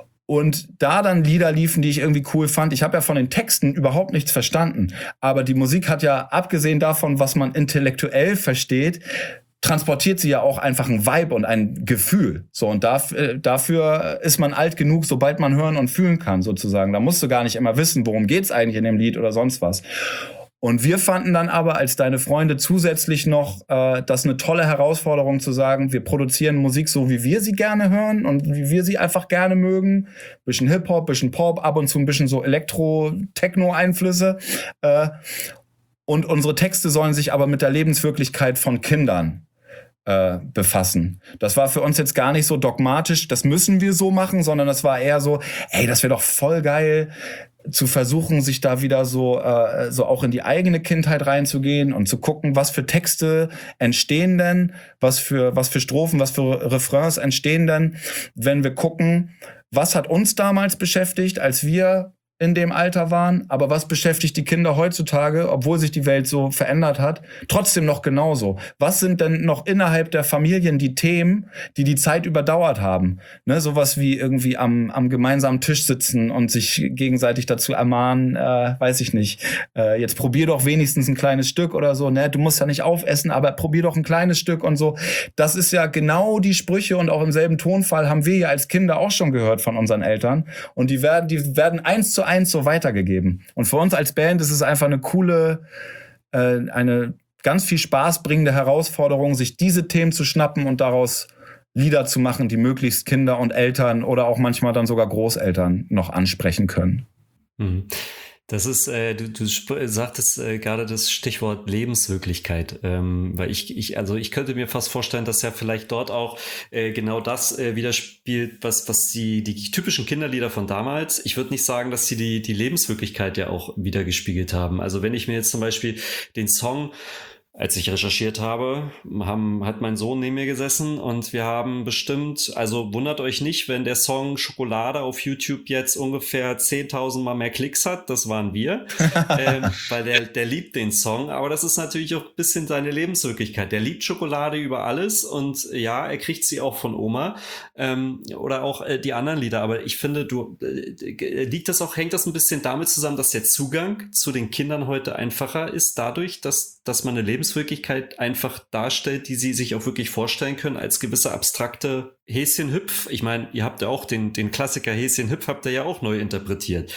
und da dann Lieder liefen, die ich irgendwie cool fand. Ich habe ja von den Texten überhaupt nichts verstanden. Aber die Musik hat ja, abgesehen davon, was man intellektuell versteht, transportiert sie ja auch einfach ein Vibe und ein Gefühl. So, und dafür, dafür ist man alt genug, sobald man hören und fühlen kann, sozusagen. Da musst du gar nicht immer wissen, worum geht's eigentlich in dem Lied oder sonst was. Und wir fanden dann aber als deine Freunde zusätzlich noch äh, das eine tolle Herausforderung zu sagen, wir produzieren Musik so, wie wir sie gerne hören und wie wir sie einfach gerne mögen. Bisschen Hip-Hop, bisschen Pop, ab und zu ein bisschen so Elektro-Techno-Einflüsse. Äh, und unsere Texte sollen sich aber mit der Lebenswirklichkeit von Kindern Äh, befassen. Das war für uns jetzt gar nicht so dogmatisch, das müssen wir so machen, sondern das war eher so, ey, das wäre doch voll geil, zu versuchen, sich da wieder so äh, so auch in die eigene Kindheit reinzugehen und zu gucken, was für Texte entstehen denn, was für was für Strophen, was für Refrains entstehen denn, wenn wir gucken, was hat uns damals beschäftigt, als wir in dem Alter waren, aber was beschäftigt die Kinder heutzutage, obwohl sich die Welt so verändert hat, trotzdem noch genauso? Was sind denn noch innerhalb der Familien die Themen, die die Zeit überdauert haben? Ne, sowas wie irgendwie am, am gemeinsamen Tisch sitzen und sich gegenseitig dazu ermahnen, äh, weiß ich nicht, äh, jetzt probier doch wenigstens ein kleines Stück oder so, ne? Du musst ja nicht aufessen, aber probier doch ein kleines Stück und so. Das ist ja genau die Sprüche und auch im selben Tonfall haben wir ja als Kinder auch schon gehört von unseren Eltern und die werden, die werden eins zu eins so weitergegeben. Und für uns als Band ist es einfach eine coole, äh, eine ganz viel Spaß bringende Herausforderung, sich diese Themen zu schnappen und daraus Lieder zu machen, die möglichst Kinder und Eltern oder auch manchmal dann sogar Großeltern noch ansprechen können. Mhm. Das ist, äh, du, du sp- sagtest äh, gerade das Stichwort Lebenswirklichkeit, ähm, weil ich, ich, also ich könnte mir fast vorstellen, dass ja vielleicht dort auch äh, genau das äh, widerspielt, was, was die, die typischen Kinderlieder von damals. Ich würde nicht sagen, dass sie die, die Lebenswirklichkeit ja auch wiedergespiegelt haben. Also wenn ich mir jetzt zum Beispiel den Song Als ich recherchiert habe, haben, hat mein Sohn neben mir gesessen und wir haben bestimmt, also wundert euch nicht, wenn der Song Schokolade auf YouTube jetzt ungefähr zehntausend Mal mehr Klicks hat, das waren wir, ähm, weil der, der liebt den Song, aber das ist natürlich auch ein bisschen seine Lebenswirklichkeit. Der liebt Schokolade über alles und ja, er kriegt sie auch von Oma ähm, oder auch äh, die anderen Lieder, aber ich finde, du äh, liegt das auch, hängt das ein bisschen damit zusammen, dass der Zugang zu den Kindern heute einfacher ist, dadurch, dass, dass man eine Lebenswirklichkeit Wirklichkeit einfach darstellt, die sie sich auch wirklich vorstellen können als gewisse abstrakte Häschen-Hüpf. Ich meine, ihr habt ja auch den, den Klassiker Häschen-Hüpf habt ihr ja auch neu interpretiert.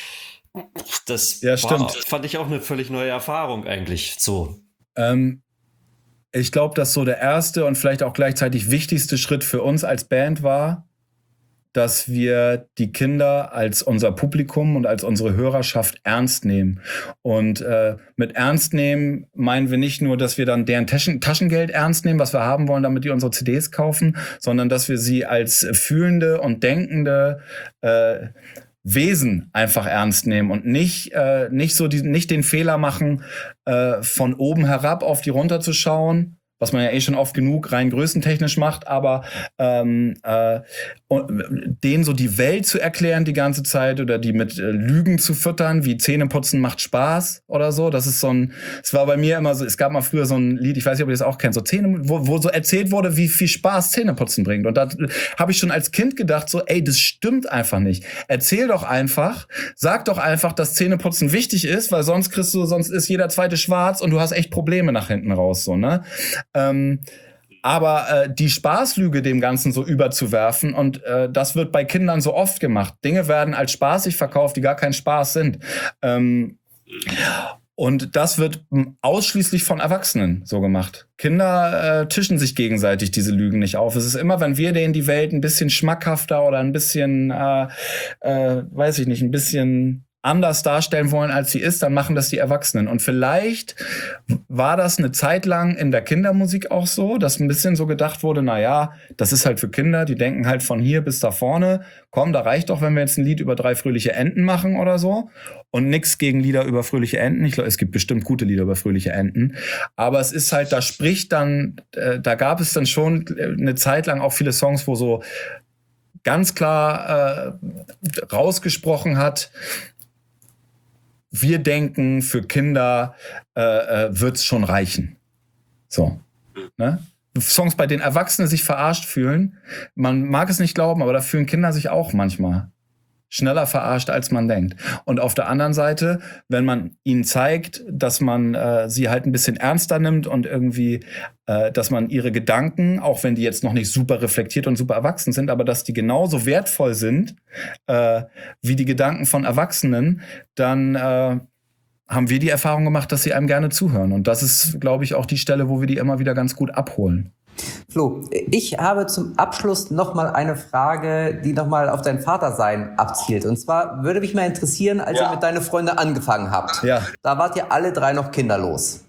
Das ja, war, stimmt. fand ich auch eine völlig neue Erfahrung eigentlich. So. Ähm, ich glaube, dass so der erste und vielleicht auch gleichzeitig wichtigste Schritt für uns als Band war, dass wir die Kinder als unser Publikum und als unsere Hörerschaft ernst nehmen. Und äh, mit ernst nehmen meinen wir nicht nur, dass wir dann deren Taschen, Taschengeld ernst nehmen, was wir haben wollen, damit die unsere C Ds kaufen, sondern dass wir sie als fühlende und denkende äh, Wesen einfach ernst nehmen und nicht äh, nicht so die, nicht den Fehler machen, äh, von oben herab auf die runterzuschauen, was man ja eh schon oft genug rein größentechnisch macht, aber ähm, äh, denen so die Welt zu erklären die ganze Zeit oder die mit äh, Lügen zu füttern, wie Zähneputzen macht Spaß oder so. Das ist so ein, es war bei mir immer so, es gab mal früher so ein Lied, ich weiß nicht, ob ihr das auch kennt, so Zähne, wo, wo so erzählt wurde, wie viel Spaß Zähneputzen bringt. Und da habe ich schon als Kind gedacht, so, ey, das stimmt einfach nicht. Erzähl doch einfach, sag doch einfach, dass Zähneputzen wichtig ist, weil sonst kriegst du, sonst ist jeder zweite schwarz und du hast echt Probleme nach hinten raus, so, ne? Ähm, aber äh, die Spaßlüge dem Ganzen so überzuwerfen und äh, das wird bei Kindern so oft gemacht. Dinge werden als spaßig verkauft, die gar kein Spaß sind. Ähm, und das wird ausschließlich von Erwachsenen so gemacht. Kinder äh, tischen sich gegenseitig diese Lügen nicht auf. Es ist immer, wenn wir denen die Welt ein bisschen schmackhafter oder ein bisschen, äh, äh, weiß ich nicht, ein bisschen anders darstellen wollen, als sie ist, dann machen das die Erwachsenen. Und vielleicht war das eine Zeit lang in der Kindermusik auch so, dass ein bisschen so gedacht wurde, na ja, das ist halt für Kinder, die denken halt von hier bis da vorne, komm, da reicht doch, wenn wir jetzt ein Lied über drei fröhliche Enten machen oder so. Und nix gegen Lieder über fröhliche Enten. Ich glaube, es gibt bestimmt gute Lieder über fröhliche Enten. Aber es ist halt, da spricht dann, äh, da gab es dann schon eine Zeit lang auch viele Songs, wo so ganz klar äh, rausgesprochen hat, wir denken, für Kinder äh, äh, wird's schon reichen. So. Ne? Songs, bei denen Erwachsene sich verarscht fühlen. Man mag es nicht glauben, aber da fühlen Kinder sich auch manchmal schneller verarscht, als man denkt. Und auf der anderen Seite, wenn man ihnen zeigt, dass man äh, sie halt ein bisschen ernster nimmt und irgendwie, äh, dass man ihre Gedanken, auch wenn die jetzt noch nicht super reflektiert und super erwachsen sind, aber dass die genauso wertvoll sind äh, wie die Gedanken von Erwachsenen, dann äh, haben wir die Erfahrung gemacht, dass sie einem gerne zuhören. Und das ist, glaube ich, auch die Stelle, wo wir die immer wieder ganz gut abholen. Flo, ich habe zum Abschluss nochmal eine Frage, die nochmal auf dein Vatersein abzielt. Und zwar würde mich mal interessieren, als ja. ihr mit deinen Freunden angefangen habt. Ja. Da wart ihr alle drei noch kinderlos.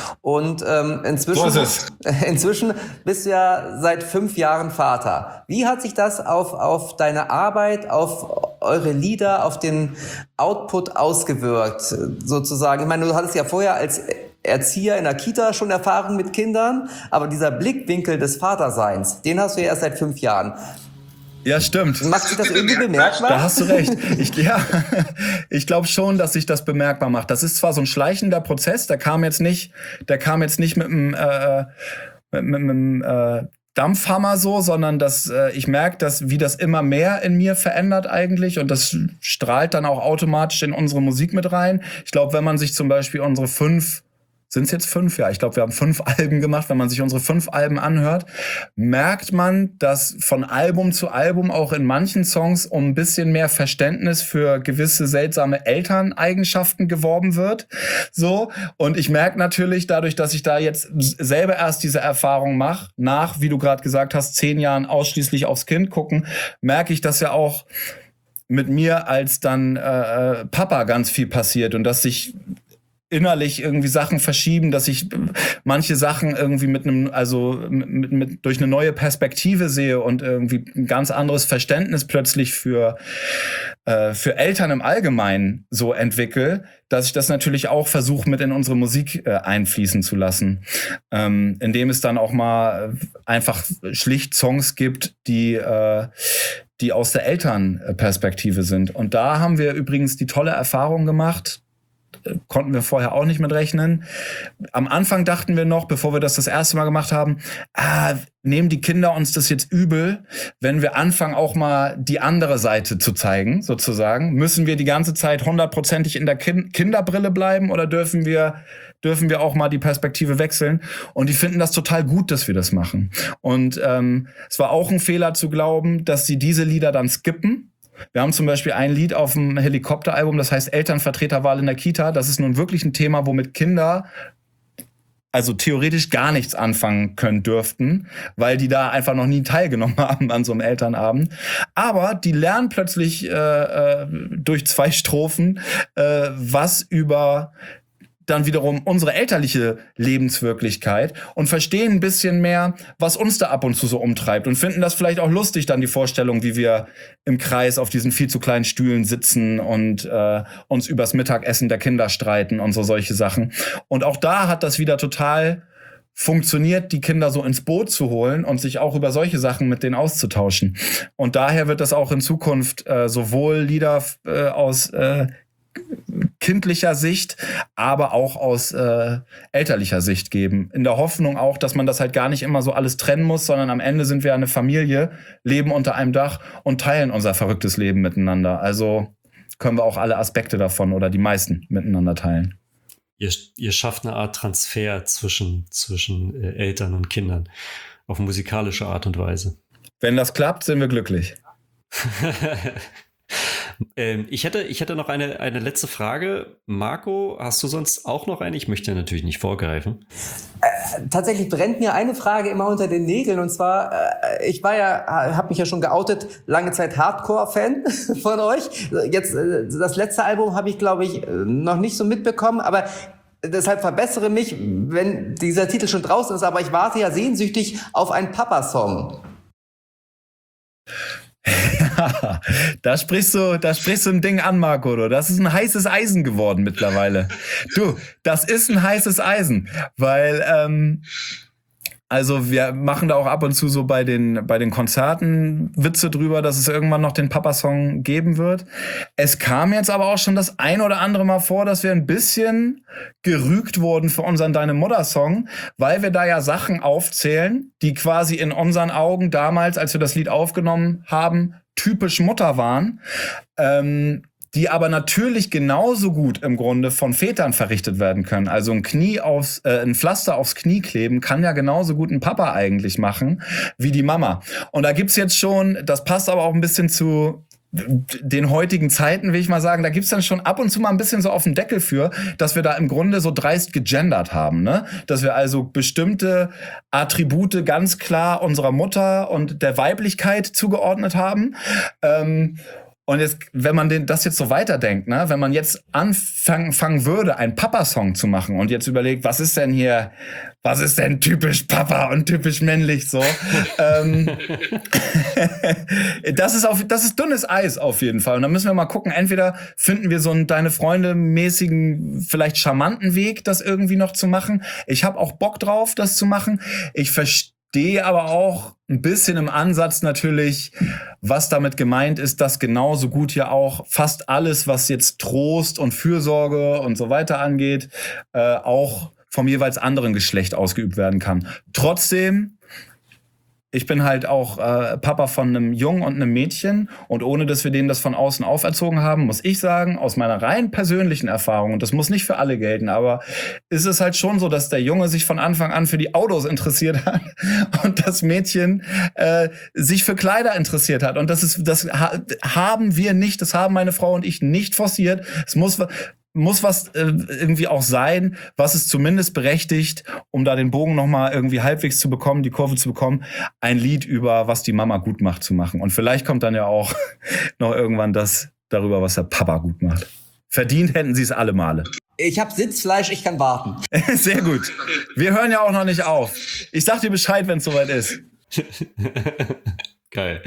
Und ähm, inzwischen, so ist es. inzwischen bist du ja seit fünf Jahren Vater. Wie hat sich das auf, auf deine Arbeit, auf eure Lieder, auf den Output ausgewirkt, sozusagen? Ich meine, du hattest ja vorher als Erzieher in der Kita schon Erfahrung mit Kindern, aber dieser Blickwinkel des Vaterseins, den hast du ja erst seit fünf Jahren. Ja, stimmt. Macht sich das irgendwie bemerkbar? Da hast du recht. Ich, ja, ich glaube schon, dass sich das bemerkbar macht. Das ist zwar so ein schleichender Prozess, der kam jetzt nicht, der kam jetzt nicht mit einem äh, mit, mit, mit einem äh, Dampfhammer so, sondern dass äh, ich merke, dass wie das immer mehr in mir verändert eigentlich und das strahlt dann auch automatisch in unsere Musik mit rein. Ich glaube, wenn man sich zum Beispiel unsere fünf Sind es jetzt fünf? Ja, ich glaube, wir haben fünf Alben gemacht. Wenn man sich unsere fünf Alben anhört, merkt man, dass von Album zu Album auch in manchen Songs um ein bisschen mehr Verständnis für gewisse seltsame Elterneigenschaften geworben wird. So. Und ich merke natürlich dadurch, dass ich da jetzt selber erst diese Erfahrung mache, nach, wie du gerade gesagt hast, zehn Jahren ausschließlich aufs Kind gucken, merke ich, dass ja auch mit mir als dann äh, Papa ganz viel passiert und dass sich innerlich irgendwie Sachen verschieben, dass ich manche Sachen irgendwie mit einem, also mit, mit, durch eine neue Perspektive sehe und irgendwie ein ganz anderes Verständnis plötzlich für, äh, für Eltern im Allgemeinen so entwickle, dass ich das natürlich auch versuche, mit in unsere Musik äh, einfließen zu lassen. Ähm, indem es dann auch mal einfach schlicht Songs gibt, die, äh, die aus der Elternperspektive sind. Und da haben wir übrigens die tolle Erfahrung gemacht, konnten wir vorher auch nicht mit rechnen. Am Anfang dachten wir noch, bevor wir das das erste Mal gemacht haben, ah, nehmen die Kinder uns das jetzt übel, wenn wir anfangen auch mal die andere Seite zu zeigen, sozusagen. Müssen wir die ganze Zeit hundertprozentig in der kind- Kinderbrille bleiben oder dürfen wir dürfen wir auch mal die Perspektive wechseln? Und die finden das total gut, dass wir das machen. Und ähm, es war auch ein Fehler zu glauben, dass sie diese Lieder dann skippen. Wir haben zum Beispiel ein Lied auf dem Helikopteralbum, das heißt Elternvertreterwahl in der Kita. Das ist nun wirklich ein Thema, womit Kinder also theoretisch gar nichts anfangen können dürften, weil die da einfach noch nie teilgenommen haben an so einem Elternabend. Aber die lernen plötzlich äh, durch zwei Strophen äh, was über dann wiederum unsere elterliche Lebenswirklichkeit und verstehen ein bisschen mehr, was uns da ab und zu so umtreibt und finden das vielleicht auch lustig, dann die Vorstellung, wie wir im Kreis auf diesen viel zu kleinen Stühlen sitzen und äh, uns übers Mittagessen der Kinder streiten und so solche Sachen. Und auch da hat das wieder total funktioniert, die Kinder so ins Boot zu holen und sich auch über solche Sachen mit denen auszutauschen. Und daher wird das auch in Zukunft äh, sowohl Lieder äh, aus äh, kindlicher Sicht, aber auch aus äh, elterlicher Sicht geben. In der Hoffnung auch, dass man das halt gar nicht immer so alles trennen muss, sondern am Ende sind wir eine Familie, leben unter einem Dach und teilen unser verrücktes Leben miteinander. Also können wir auch alle Aspekte davon oder die meisten miteinander teilen. Ihr, ihr schafft eine Art Transfer zwischen, zwischen äh, Eltern und Kindern auf musikalische Art und Weise. Wenn das klappt, sind wir glücklich. ähm, ich hätte, ich hätte noch eine, eine letzte Frage. Marco, hast du sonst auch noch eine? Ich möchte natürlich nicht vorgreifen. Äh, tatsächlich brennt mir eine Frage immer unter den Nägeln. Und zwar, äh, ich war ja, habe mich ja schon geoutet, lange Zeit Hardcore-Fan von euch. Jetzt, äh, das letzte Album habe ich, glaube ich, noch nicht so mitbekommen. Aber deshalb verbessere mich, wenn dieser Titel schon draußen ist. Aber ich warte ja sehnsüchtig auf einen Papa-Song. Ja, da sprichst du, da sprichst du ein Ding an, Marco. Du. Das ist ein heißes Eisen geworden mittlerweile. Du, das ist ein heißes Eisen, weil ähm, also wir machen da auch ab und zu so bei den bei den Konzerten Witze drüber, dass es irgendwann noch den Papa-Song geben wird. Es kam jetzt aber auch schon das ein oder andere Mal vor, dass wir ein bisschen gerügt wurden für unseren Deine Mutter-Song, weil wir da ja Sachen aufzählen, die quasi in unseren Augen damals, als wir das Lied aufgenommen haben, typisch Mutter waren. Ähm, die aber natürlich genauso gut im Grunde von Vätern verrichtet werden können. Also ein Knie aufs, äh, ein Pflaster aufs Knie kleben kann ja genauso gut ein Papa eigentlich machen wie die Mama. Und da gibt's jetzt schon, das passt aber auch ein bisschen zu den heutigen Zeiten, will ich mal sagen, da gibt's dann schon ab und zu mal ein bisschen so auf den Deckel für, dass wir da im Grunde so dreist gegendert haben, ne? Dass wir also bestimmte Attribute ganz klar unserer Mutter und der Weiblichkeit zugeordnet haben. Ähm, Und jetzt, wenn man den, das jetzt so weiterdenkt, ne, wenn man jetzt anfangen fangen würde, einen Papa-Song zu machen und jetzt überlegt, was ist denn hier, was ist denn typisch Papa und typisch männlich so, ähm, das ist auf, das ist dünnes Eis auf jeden Fall. Und dann müssen wir mal gucken, entweder finden wir so einen Deine Freunde mäßigen, vielleicht charmanten Weg, das irgendwie noch zu machen. Ich habe auch Bock drauf, das zu machen. Ich verstehe Stehe aber auch ein bisschen im Ansatz natürlich, was damit gemeint ist, dass genauso gut ja auch fast alles, was jetzt Trost und Fürsorge und so weiter angeht, äh, auch vom jeweils anderen Geschlecht ausgeübt werden kann. Trotzdem, ich bin halt auch äh, Papa von einem Jungen und einem Mädchen und ohne, dass wir denen das von außen auferzogen haben, muss ich sagen, aus meiner rein persönlichen Erfahrung, und das muss nicht für alle gelten, aber ist es halt schon so, dass der Junge sich von Anfang an für die Autos interessiert hat und das Mädchen äh, sich für Kleider interessiert hat. Und das ist, das ha- haben wir nicht, das haben meine Frau und ich nicht forciert. Es muss muss was äh, irgendwie auch sein, was es zumindest berechtigt, um da den Bogen nochmal irgendwie halbwegs zu bekommen, die Kurve zu bekommen, ein Lied über was die Mama gut macht zu machen. Und vielleicht kommt dann ja auch noch irgendwann das darüber, was der Papa gut macht. Verdient hätten sie es alle Male. Ich habe Sitzfleisch, ich kann warten. Sehr gut. Wir hören ja auch noch nicht auf. Ich sag dir Bescheid, wenn es soweit ist. Geil.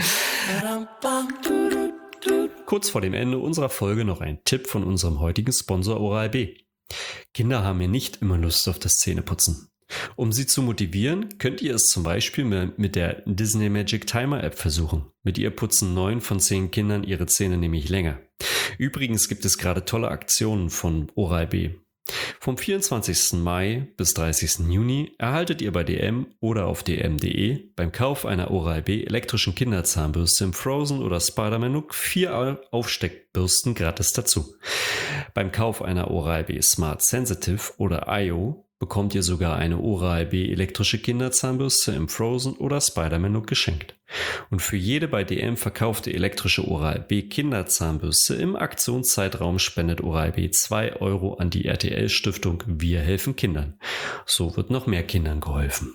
Kurz vor dem Ende unserer Folge noch ein Tipp von unserem heutigen Sponsor Oral-B. Kinder haben ja nicht immer Lust auf das Zähneputzen. Um sie zu motivieren, könnt ihr es zum Beispiel mit der Disney Magic Timer App versuchen. Mit ihr putzen neun von zehn Kindern ihre Zähne nämlich länger. Übrigens gibt es gerade tolle Aktionen von Oral-B. Vom vierundzwanzigsten Mai bis dreißigsten Juni erhaltet ihr bei D M oder auf d m punkt d e beim Kauf einer Oral-B elektrischen Kinderzahnbürste im Frozen oder Spider-Man Look vier Aufsteckbürsten gratis dazu. Beim Kauf einer Oral-B Smart Sensitive oder I O bekommt ihr sogar eine Oral-B elektrische Kinderzahnbürste im Frozen oder Spider-Man Look geschenkt. Und für jede bei D M verkaufte elektrische Oral-B Kinderzahnbürste im Aktionszeitraum spendet Oral-B zwei Euro an die R T L-Stiftung Wir helfen Kindern. So wird noch mehr Kindern geholfen.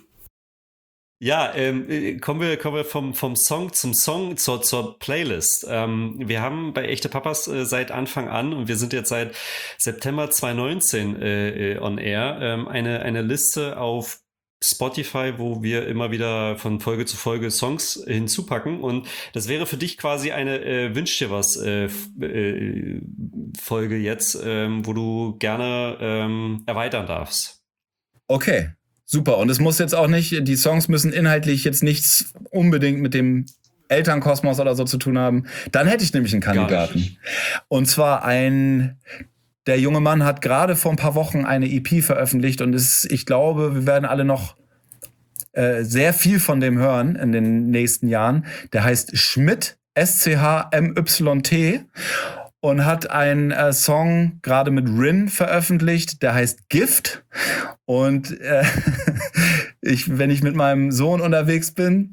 Ja, ähm, kommen wir, kommen wir vom, vom Song zum Song zur, zur Playlist. Ähm, wir haben bei Echte Papas äh, seit Anfang an, und wir sind jetzt seit September zwanzig neunzehn äh, on air, ähm, eine, eine Liste auf Spotify, wo wir immer wieder von Folge zu Folge Songs hinzupacken, und das wäre für dich quasi eine äh, Wünsch dir was äh, äh, Folge jetzt, ähm, wo du gerne ähm, erweitern darfst. Okay. Super, und es muss jetzt auch nicht, die Songs müssen inhaltlich jetzt nichts unbedingt mit dem Elternkosmos oder so zu tun haben. Dann hätte ich nämlich einen Kandidaten. Und zwar ein, der junge Mann hat gerade vor ein paar Wochen eine E P veröffentlicht, und ist, ich glaube, wir werden alle noch äh, sehr viel von dem hören in den nächsten Jahren. Der heißt Schmidt, S C H M Y T. Und hat einen äh, Song gerade mit Rin veröffentlicht, der heißt Gift. Und äh, ich, wenn ich mit meinem Sohn unterwegs bin,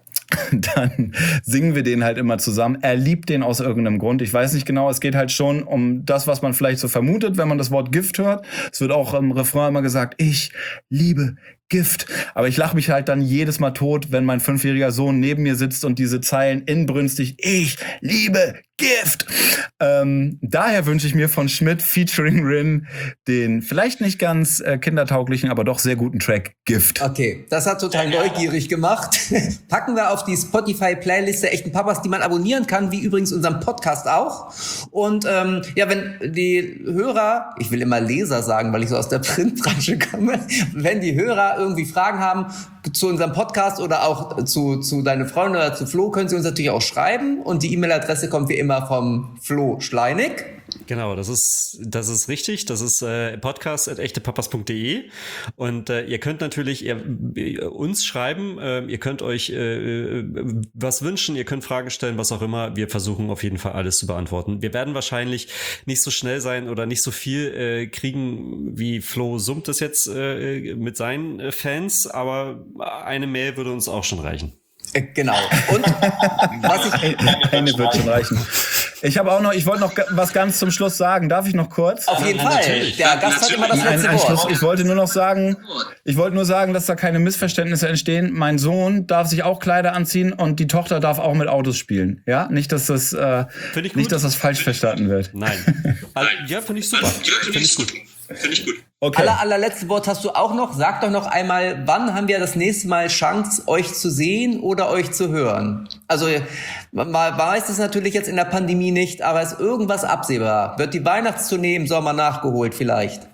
dann singen wir den halt immer zusammen. Er liebt den aus irgendeinem Grund. Ich weiß nicht genau, es geht halt schon um das, was man vielleicht so vermutet, wenn man das Wort Gift hört. Es wird auch im Refrain immer gesagt, ich liebe Gift. Aber ich lache mich halt dann jedes Mal tot, wenn mein fünfjähriger Sohn neben mir sitzt und diese Zeilen inbrünstig, ich liebe Gift. Ähm, daher wünsche ich mir von Schmidt featuring Rin den vielleicht nicht ganz äh, kindertauglichen, aber doch sehr guten Track Gift. Okay, das hat total neugierig gemacht. Packen wir auf die Spotify-Playlist der Echten Papas, die man abonnieren kann, wie übrigens unseren Podcast auch. Und ähm, ja, wenn die Hörer, ich will immer Leser sagen, weil ich so aus der Printbranche komme, wenn die Hörer irgendwie Fragen haben zu unserem Podcast oder auch zu, zu deine Freunde oder zu Flo, können sie uns natürlich auch schreiben. Und die E-Mail-Adresse kommt wie immer vom Flo Schleinig. Genau, das ist, das ist richtig. Das ist äh, podcast at echtepapas punkt de. Und äh, ihr könnt natürlich ihr, uns schreiben, äh, ihr könnt euch äh, was wünschen, ihr könnt Fragen stellen, was auch immer. Wir versuchen auf jeden Fall alles zu beantworten. Wir werden wahrscheinlich nicht so schnell sein oder nicht so viel äh, kriegen, wie Flo summt es jetzt äh, mit seinen äh, Fans, aber eine Mail würde uns auch schon reichen. Äh, genau. Und was ich... Eine wird schon reichen. Ich habe auch noch, ich wollte noch was ganz zum Schluss sagen. Darf ich noch kurz? Auf jeden ja, Fall. Natürlich. Der Gast hat immer das letzte ein, ein Wort. Schluss. Ich wollte nur noch sagen, ich wollte nur sagen, dass da keine Missverständnisse entstehen. Mein Sohn darf sich auch Kleider anziehen und die Tochter darf auch mit Autos spielen. Ja, nicht, dass das, äh, nicht, dass das falsch verstanden wird. Nein. Also, ja, finde ich super. Finde ich gut. Finde ich gut. Okay. Aller, allerletzte Wort hast du auch noch. Sag doch noch einmal, wann haben wir das nächste Mal Chance, euch zu sehen oder euch zu hören? Also, man weiß es natürlich jetzt in der Pandemie nicht, aber ist irgendwas absehbar? Wird die Weihnachtstournee im Sommer nachgeholt vielleicht?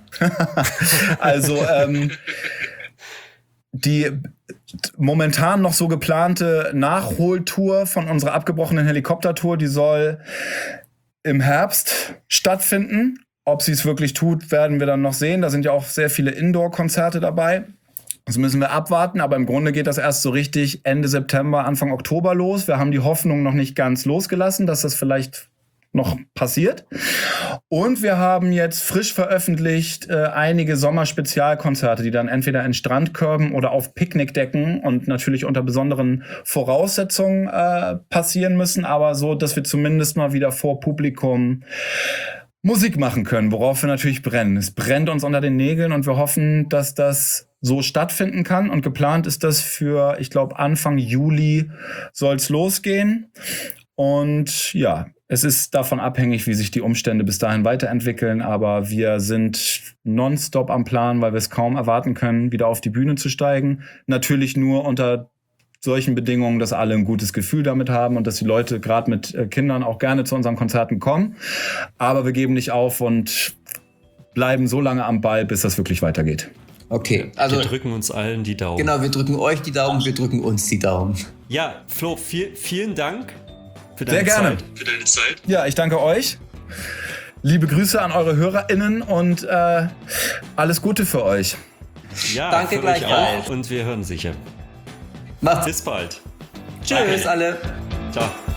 Also, ähm, die momentan noch so geplante Nachholtour von unserer abgebrochenen Helikoptertour, die soll im Herbst stattfinden. Ob sie es wirklich tut, werden wir dann noch sehen. Da sind ja auch sehr viele Indoor-Konzerte dabei. Das müssen wir abwarten, aber im Grunde geht das erst so richtig Ende September, Anfang Oktober los. Wir haben die Hoffnung noch nicht ganz losgelassen, dass das vielleicht noch passiert. Und wir haben jetzt frisch veröffentlicht äh, einige Sommerspezialkonzerte, die dann entweder in Strandkörben oder auf Picknickdecken und natürlich unter besonderen Voraussetzungen äh, passieren müssen, aber so, dass wir zumindest mal wieder vor Publikum Musik machen können, worauf wir natürlich brennen. Es brennt uns unter den Nägeln und wir hoffen, dass das so stattfinden kann. Und geplant ist das für, ich glaube, Anfang Juli soll es losgehen. Und ja, Es ist davon abhängig, wie sich die Umstände bis dahin weiterentwickeln, aber wir sind nonstop am Plan, weil wir es kaum erwarten können, wieder auf die Bühne zu steigen. Natürlich nur unter solchen Bedingungen, dass alle ein gutes Gefühl damit haben und dass die Leute gerade mit äh, Kindern auch gerne zu unseren Konzerten kommen. Aber wir geben nicht auf und bleiben so lange am Ball, bis das wirklich weitergeht. Okay, also wir drücken uns allen die Daumen. Genau, wir drücken euch die Daumen, wir drücken uns die Daumen. Ja, Flo, viel, vielen Dank für deine Sehr gerne. Zeit. Für deine Zeit. Ja, ich danke euch. Liebe Grüße an eure HörerInnen und äh, alles Gute für euch. Ja, Danke für gleich euch auch und wir hören sicher. Macht's. Bis bald. Tschüss alle. Ciao.